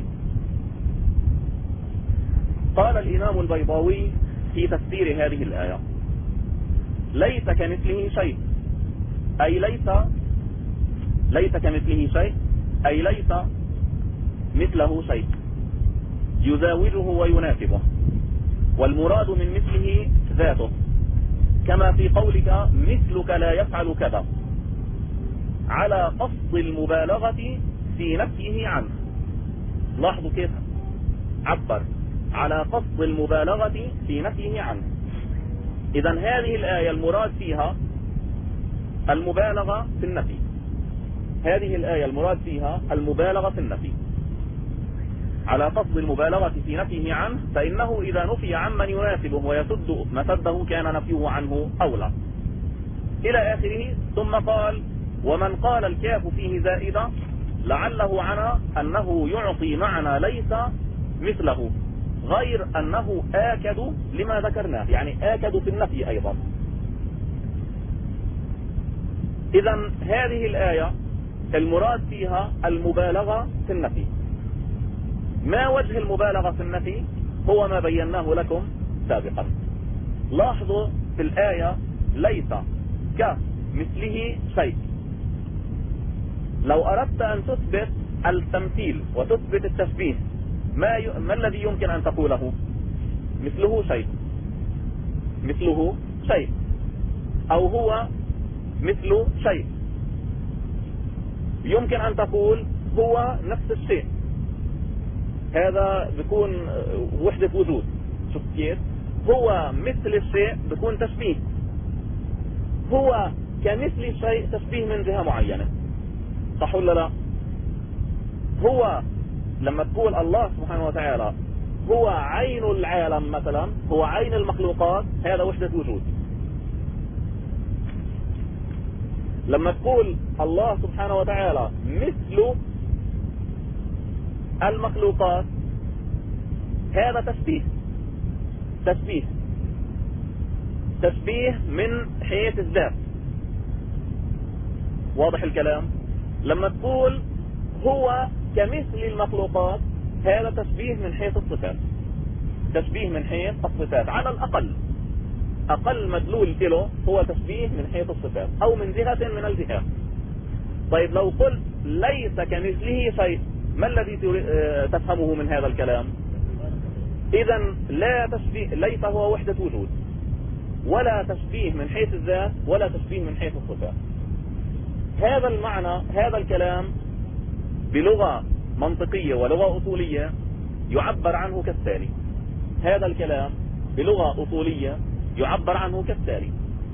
قال الإمام البيضاوي في تفسير هذه الآية: ليس كمثله شيء، أي ليس ليس كمثله شيء أي ليس مثله شيء يزاوجه ويناسبه، والمراد من مثله ذاته، كما في قولك مثلك لا يفعل كذا، على قصد المبالغة في نفيه عنه. لاحظوا كيف عبر على قصد المبالغة في نفيه عنه. إذا هذه الآية المراد فيها المبالغة في النفي. هذه الآية المراد فيها المبالغة في النفي على قصد المبالغة في نفيه عنه، فإنه إذا نفي عمن يناسبه ويسد مسده كان نفيه عنه أولى إلى آخره. ثم قال: ومن قال الكاف فيه زائدة لعله عنى أنه يعطي معنى ليس مثله، غير أنه آكد لما ذكرناه، يعني آكد في النفي أيضا. إذا هذه الآية المراد فيها المبالغة في النفي. ما وجه المبالغة في النفي؟ هو ما بيناه لكم سابقا. لاحظوا في الآية ليس كمثله شيء. لو أردت أن تثبت التمثيل وتثبت التشبيه ما, ي... ما الذي يمكن أن تقوله؟ مثله شيء مثله شيء أو هو مثل شيء. يمكن أن تقول هو نفس الشيء، هذا بيكون وحدة وجود. شوف كيف؟ هو مثل الشيء بيكون تشبيه، هو كمثل الشيء تشبيه من جهة معينة، صح ولا لا؟ هو لما تقول الله سبحانه وتعالى هو عين العالم مثلا، هو عين المخلوقات، هذا وحدة وجود. لما تقول الله سبحانه وتعالى مثل المخلوقات، هذا تشبيه تشبيه تشبيه من حيث الذات. واضح الكلام؟ لما تقول هو كمثل المخلوقات، هذا تشبيه من حيث الصفات تشبيه من حيث الصفات على الأقل. أقل مدلول له هو تشبيه من حيث الصفات أو من جهة من الجهات. طيب لو قلت ليس كمثله شيء، ما الذي تفهمه من هذا الكلام؟ إذا لا تشبيه، ليس هو وحدة وجود، ولا تشبيه من حيث الذات، ولا تشبيه من حيث الصفات. هذا المعنى، هذا الكلام بلغة منطقية ولغة أصولية يعبر عنه كالتالي. هذا الكلام بلغة أصولية يعبر عنه كالتالي: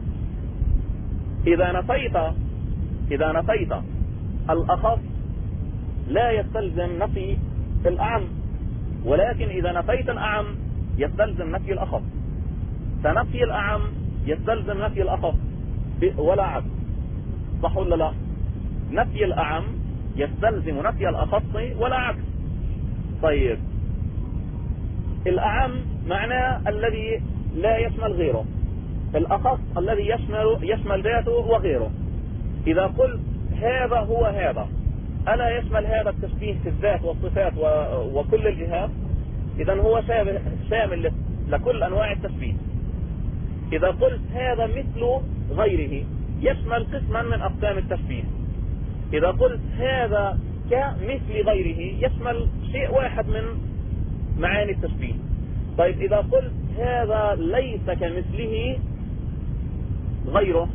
إذا نفيت إذا نفيت الأخف لا يستلزم نفي الأعم، ولكن إذا نفيت الأعم يستلزم نفي الأخف، فنفي الأعم يستلزم نفي الأخف ولا عكس، صح ولا لا؟ نفي الأعم يستلزم نفي الأخص ولا عكس. طيب الأعم معناه الذي لا يشمل غيره، الأخص الذي يشمل يشمل ذاته وغيره. إذا قلت هذا هو هذا، ألا يشمل هذا التشبيه في الذات والصفات وكل الجهات؟ إذن هو شامل لكل أنواع التشبيه. إذا قلت هذا مثل غيره يشمل قسما من أقسام التشبيه. إذا قلت هذا كمثل غيره يشمل شيء واحد من معاني التشبيه. طيب إذا قلت هذا ليس كمثله غيره،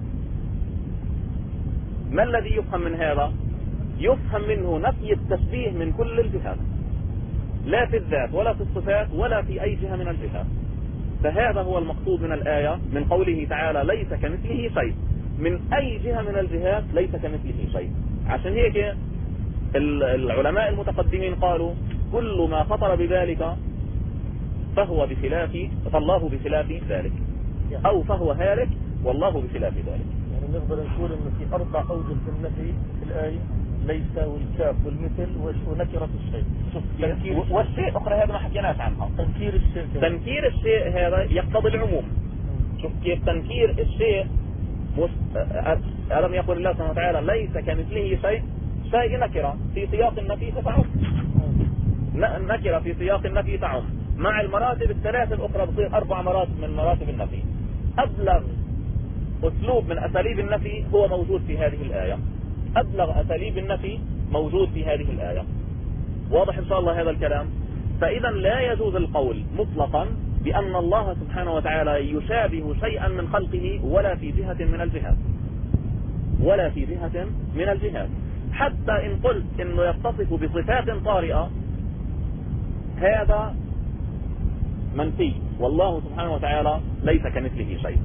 ما الذي يفهم من هذا؟ يفهم منه نفي التشبيه من كل الجهات، لا في الذات ولا في الصفات ولا في أي جهة من الجهات. فهذا هو المقصود من الآية من قوله تعالى ليس كمثله شيء، من أي جهة من الجهات ليس كمثله شيء. عشان هيك العلماء المتقدمين قالوا كل ما خطر بذلك فهو بخلاف فالله بخلاف ذلك، أو فهو هالك والله بخلاف ذلك. يعني نقدر نقول إنه في أربع أوجه في النفي في الآية، ليس والكاف والمثل ونكرة الشيء. تنكير والشيء أخرى هذا ما حكيناش عنها. تنكير الشيء تنكير الشيء هذا يقتضي العموم. شوف كيف تنكير الشيء مس... ألم يقل الله سبحانه وتعالى ليس كمثله شيء، شيء نكرة في سياق النفي تعم، نكرة في سياق النفي تعم، مع المراتب الثلاث الأخرى بصير أربع مراتب من مراتب النفي. أبلغ أسلوب من أساليب النفي هو موجود في هذه الآية، أبلغ أساليب النفي موجود في هذه الآية. واضح إن شاء الله هذا الكلام؟ فإذا لا يجوز القول مطلقا بأن الله سبحانه وتعالى يشابه شيئا من خلقه ولا في جهة من الجهات، ولا في جهة من الجهات. حتى إن قلت إنه يتصف بصفات طارئة هذا منفي، والله سبحانه وتعالى ليس كمثله شيء.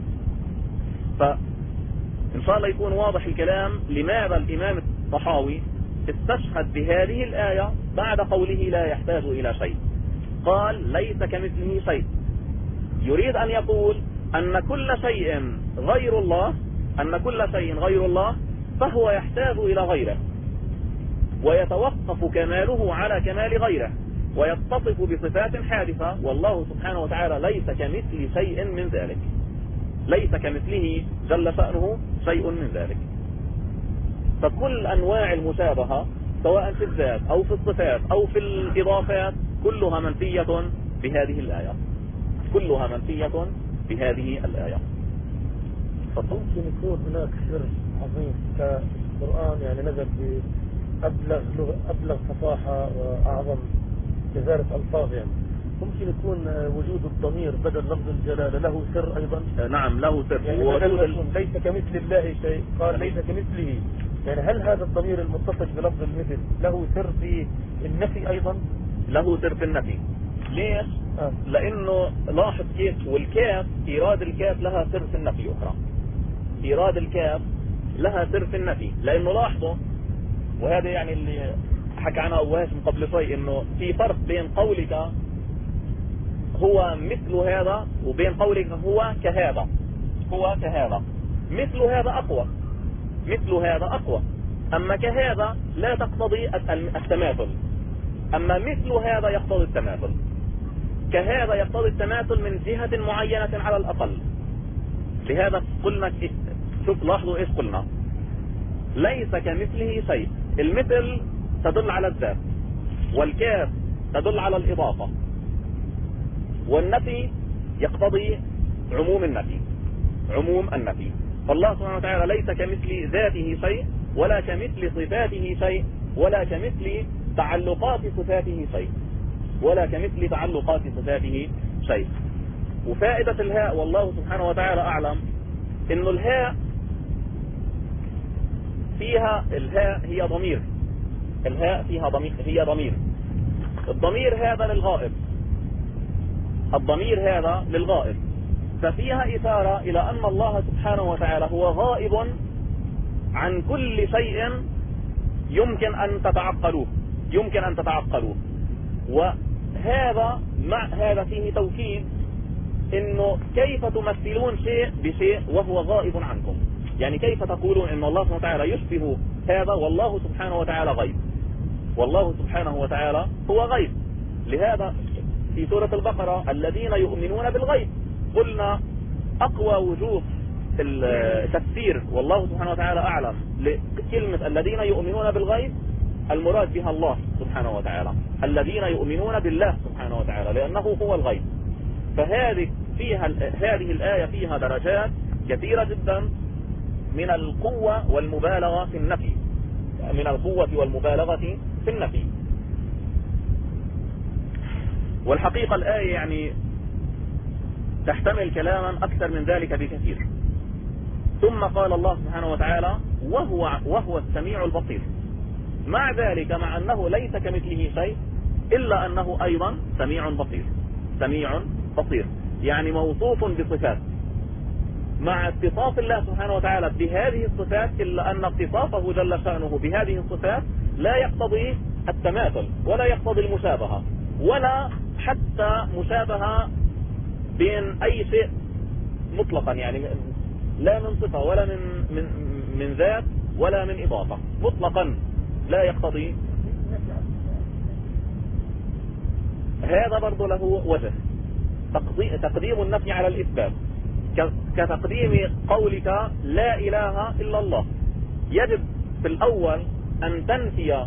فإن شاء الله يكون واضح الكلام لماذا الإمام الطحاوي استشهد بهذه الآية بعد قوله لا يحتاج إلى شيء. قال ليس كمثله شيء، يريد أن يقول أن كل شيء غير الله أن كل شيء غير الله فهو يحتاج إلى غيره، ويتوقف كماله على كمال غيره، ويتصف بصفات حادثة، والله سبحانه وتعالى ليس كمثل شيء من ذلك، ليس كمثله جل شأنه شيء من ذلك. فكل أنواع المشابهة سواء في الذات أو في الصفات أو في الإضافات كلها منفية بهذه الآية، كلها منفية بهذه الآية. ممكن يكون هناك سر عظيم كالقرآن يعني نزل بأبلغ أبلغ فصاحة وأعظم جزارة ألفاظ، يعني ممكن يكون وجود الضمير بدل لفظ الجلالة له سر أيضا. نعم له سر. يعني وجود ليس كمثل الله شيء قال ليس كمثله، يعني هل هذا الضمير المتصل بلفظ المثل له سر في النفي أيضا؟ له سر في النفي. ليش؟ آه. لأنه لاحظ كيف والكاف إيراد الكاف لها سر في النفي أخرى، إيراد الكاف لها سر في النفي. لأنه لاحظوا، وهذا يعني اللي حكى عنه أبو هاشم قبل شوي، إنه في فرق بين قولك هو مثل هذا وبين قولك هو كهذا. هو كهذا مثل هذا أقوى، مثل هذا أقوى، أما كهذا لا تقتضي التماثل، أما مثل هذا يقتضي التماثل. كهذا يقتضي التماثل من جهة معينة على الأقل. لهذا قلنا، شوف لاحظوا إيش قلنا، ليس كمثله شيء. المثل تدل على الذات، والكاف تدل على الإضافة، والنفي يقتضي عموم النفي، عموم النفي. فالله سبحانه وتعالى ليس كمثل ذاته شيء، ولا كمثل صفاته شيء، ولا كمثل تعلقات صفاته شيء، ولا كمثل تعلقات صفاته شيء. وفائدة الهاء والله سبحانه وتعالى أعلم إنه الهاء فيها، الهاء هي ضمير، الهاء فيها ضمير، هي ضمير. الضمير هذا للغائب، الضمير هذا للغائب، ففيها إشارة إلى أن الله سبحانه وتعالى هو غائب عن كل شيء يمكن أن تتعقلوه، يمكن أن تتعقلوه. وهذا مع هذا فيه توكيد إنه كيف تمثلون شيء بشيء وهو غائب عنكم، يعني كيف تقولون إن الله سبحانه وتعالى يشبه هذا والله سبحانه وتعالى غيب، والله سبحانه وتعالى هو غيب. لهذا في سورة البقرة الذين يؤمنون بالغيب، قلنا أقوى وجوه التفسير والله سبحانه وتعالى أعلم لكلمة الذين يؤمنون بالغيب المراد بها الله سبحانه وتعالى، الذين يؤمنون بالله سبحانه وتعالى، لأنه هو الغيب. فهذه فيها هذه الآية فيها درجات كثيرة جدا من القوة والمبالغة في النفي، من القوة والمبالغة في النفي. والحقيقة الآية يعني تحتمل كلاما أكثر من ذلك بكثير. ثم قال الله سبحانه وتعالى وهو, وهو السميع البصير. مع ذلك، مع أنه ليس كمثله شيء، إلا أنه أيضا سميع بصير. سميع بصير يعني موصوف بصفات، مع اتصاف الله سبحانه وتعالى بهذه الصفات، إلا أن اتصافه جل شأنه بهذه الصفات لا يقتضي التماثل، ولا يقتضي المشابهة، ولا حتى مشابهة بين أي شيء مطلقا، يعني لا من صفة ولا من, من, من ذات ولا من إضافة، مطلقا لا يقتضي. هذا برضو له وجه، تقديم النفي على الإثبات، كتقديم قولك لا إله إلا الله. يجب في الأول أن تنفي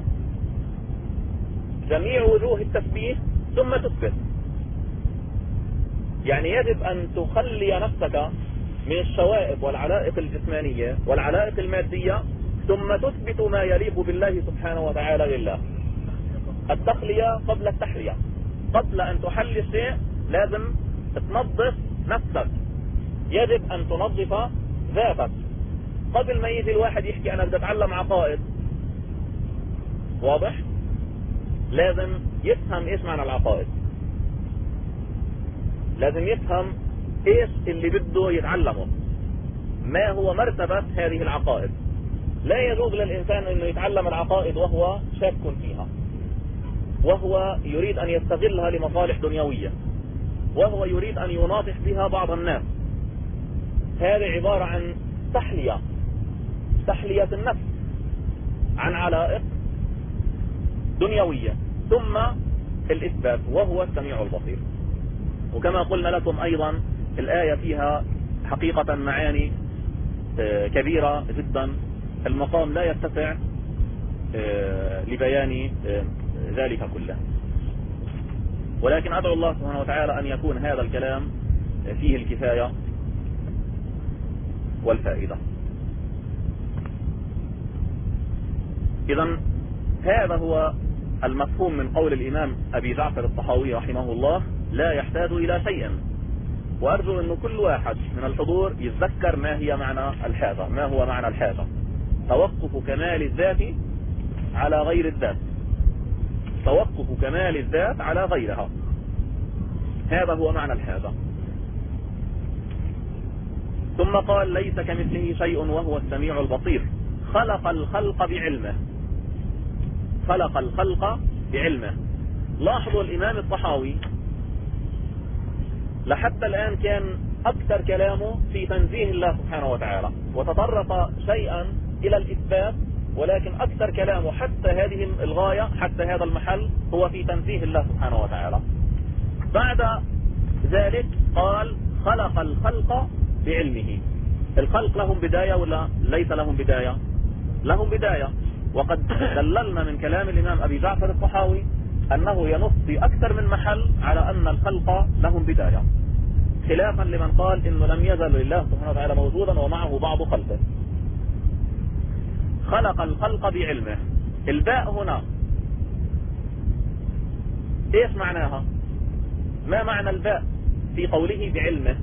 جميع وجوه التشبيه ثم تثبت. يعني يجب أن تخلي نفسك من الشوائب والعلائق الجسمانية والعلائق المادية، ثم تثبت ما يليق بالله سبحانه وتعالى لله. التخلية قبل التحلية. قبل أن تحلي الشيء لازم تنظف نفسك، يجب أن تنظف ذاتك. قبل ما يجي الواحد يحكي أنا بدي أتعلم عقائد، واضح؟ لازم يفهم إيش معنى العقائد، لازم يفهم إيش اللي بده يتعلمه، ما هو مرتبة هذه العقائد. لا يجوز للإنسان أنه يتعلم العقائد وهو شاك فيها، وهو يريد أن يستغلها لمصالح دنيوية، وهو يريد أن يناطح بها بعض الناس. هذه عبارة عن تحلية، تحلية النفس عن علائق دنيوية. ثم الإثبات وهو السميع البصير. وكما قلنا لكم أيضا الآية فيها حقيقة معاني كبيرة جدا، المقام لا يتسع لبيان ذلك كله، ولكن أدعو الله سبحانه وتعالى أن يكون هذا الكلام فيه الكفاية والفائدة. إذن هذا هو المفهوم من قول الإمام أبي جعفر الطحاوي رحمه الله: لا يحتاج إلى شيء. وأرجو أن كل واحد من الحضور يتذكر ما هي معنى الحاجة، ما هو معنى الحاجة: توقف كمال الذات على غير الذات، توقف كمال الذات على غيرها، هذا هو معنى الحاجة. ثم قال: ليس كمثله شيء وهو السميع البصير. خلق الخلق بعلمه، خلق الخلق بعلمه. لاحظوا الإمام الطحاوي لحتى الآن كان أكثر كلامه في تنزيه الله سبحانه وتعالى، وتطرق شيئا إلى الإثبات، ولكن أكثر كلامه حتى هذه الغاية، حتى هذا المحل، هو في تنزيه الله سبحانه وتعالى. بعد ذلك قال: خلق الخلق بعلمه. الخلق لهم بداية ولا ليس لهم بداية؟ لهم بداية. وقد دللنا من كلام الإمام أبي جعفر الطحاوي أنه ينص في أكثر من محل على أن الخلق لهم بداية، خلافا لمن قال إنه لم يزل لله سبحانه وتعالى موجودا ومعه بعض خلقه. خلق الخلق بعلمه. الباء هنا ايش معناها؟ ما معنى الباء في قوله بعلمه؟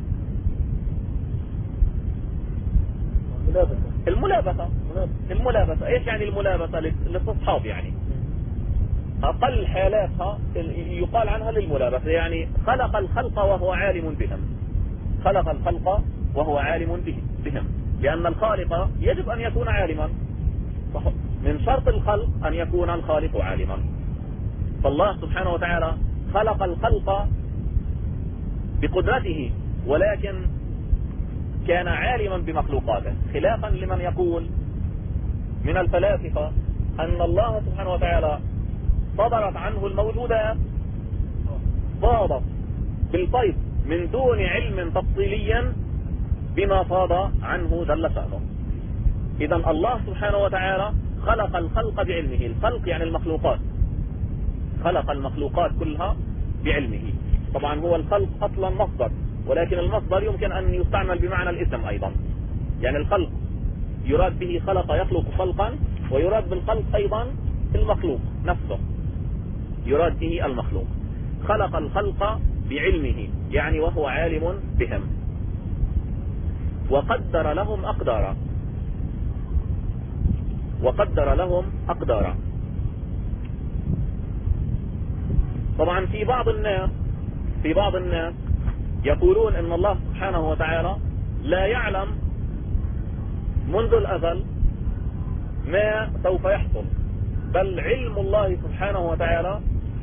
ملابسة. الملابسة. الملابسة ايش يعني الملابسة؟ للاستصحاب، يعني اقل حالاتها يقال عنها للملابسة. يعني خلق الخلق وهو عالم بهم، خلق الخلق وهو عالم بهم، لأن الخالق يجب أن يكون عالما، من شرط الخلق أن يكون الخالق عالما. فالله سبحانه وتعالى خلق الخلق بقدرته، ولكن كان عالما بمخلوقاته، خلافا لمن يقول من الفلاسفة أن الله سبحانه وتعالى صدرت عنه الموجودات، فاضت بالفيض من دون علم تفصيليا بما فاض عنه جل شأنه. إذن الله سبحانه وتعالى خلق الخلق بعلمه. الخلق يعني المخلوقات، خلق المخلوقات كلها بعلمه. طبعا هو الخلق أصلا مصدر، ولكن المصدر يمكن أن يستعمل بمعنى الاسم أيضا. يعني الخلق يراد به خلق يخلق خلقا، ويراد بالخلق أيضا المخلوق نفسه، يراد به المخلوق. خلق الخلق بعلمه يعني وهو عالم بهم. وقدر لهم أقدارا، وقدر لهم أقدارا. طبعا في بعض الناس في بعض الناس يقولون ان الله سبحانه وتعالى لا يعلم منذ الأزل ما سوف يحصل، بل علم الله سبحانه وتعالى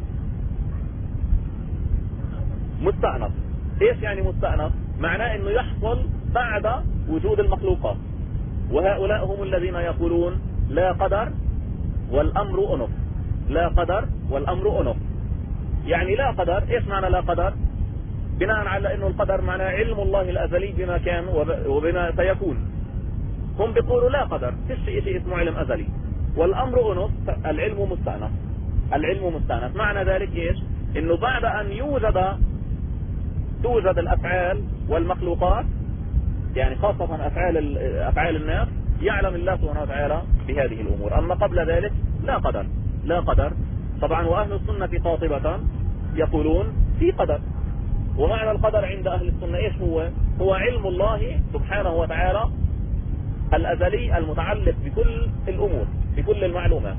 مستأنف. ايش يعني مستأنف؟ معناه انه يحصل بعد وجود المخلوقات. وهؤلاء هم الذين يقولون لا قدر والأمر أنف، لا قدر والأمر أنف. يعني لا قدر، ايش معنى لا قدر؟ بناء على انه القدر معناه علم الله الأزلي بما كان وبما سيكون. هم بيقولوا لا قدر، فيش شيء اسمه علم أزلي. والأمر أنف، العلم مستأنف، العلم مستأنف. معنى ذلك ايش؟ انه بعد ان يوجد توجد الأفعال والمخلوقات، يعني خاصة أفعال أفعال الناس، يعلم الله سبحانه وتعالى بهذه الأمور. أما قبل ذلك لا قدر، لا قدر. طبعا وأهل السنة قاطبة يقولون في قدر. ومعنى القدر عند أهل السنة إيش هو؟ هو علم الله سبحانه وتعالى الأزلي المتعلق بكل الأمور، بكل المعلومات.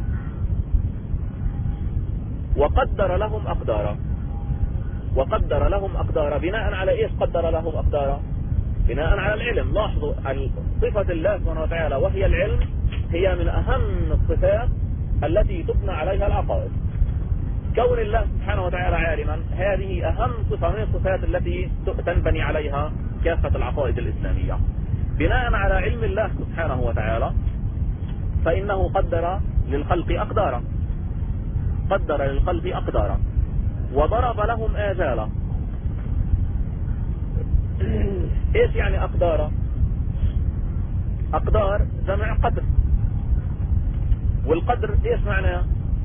وقدر لهم أقدارا، وقدر لهم أقدارا. بناء على إيش قدر لهم أقدارا؟ بناء على العلم. لاحظوا صفة الله سبحانه وتعالى وهي العلم هي من أهم الصفات التي تبنى عليها العقائد. كون الله سبحانه وتعالى عالما هذه أهم صفة من الصفات التي تنبني عليها كافة العقائد الإسلامية. بناء على علم الله سبحانه وتعالى فإنه قدر للخلق أقدارا، قدر للخلق أقدارا وضرب لهم آجالا. ايش يعني أقدار؟ أقدار جمع قدر. والقدر ايش معناه؟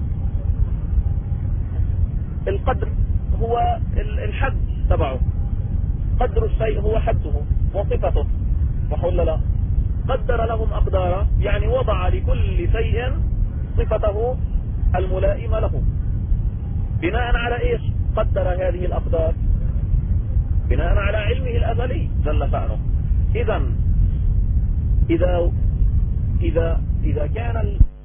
القدر هو الحد تبعه، قدر الشيء هو حده وصفته، صح ولا لا؟ قدر لهم أقدارا يعني وضع لكل شيء صفته الملائمة له. بناء على ايش قدر هذه الأقدار؟ بناء على علمه الأزلي جل شأنه. إذا إذا إذا إذا كان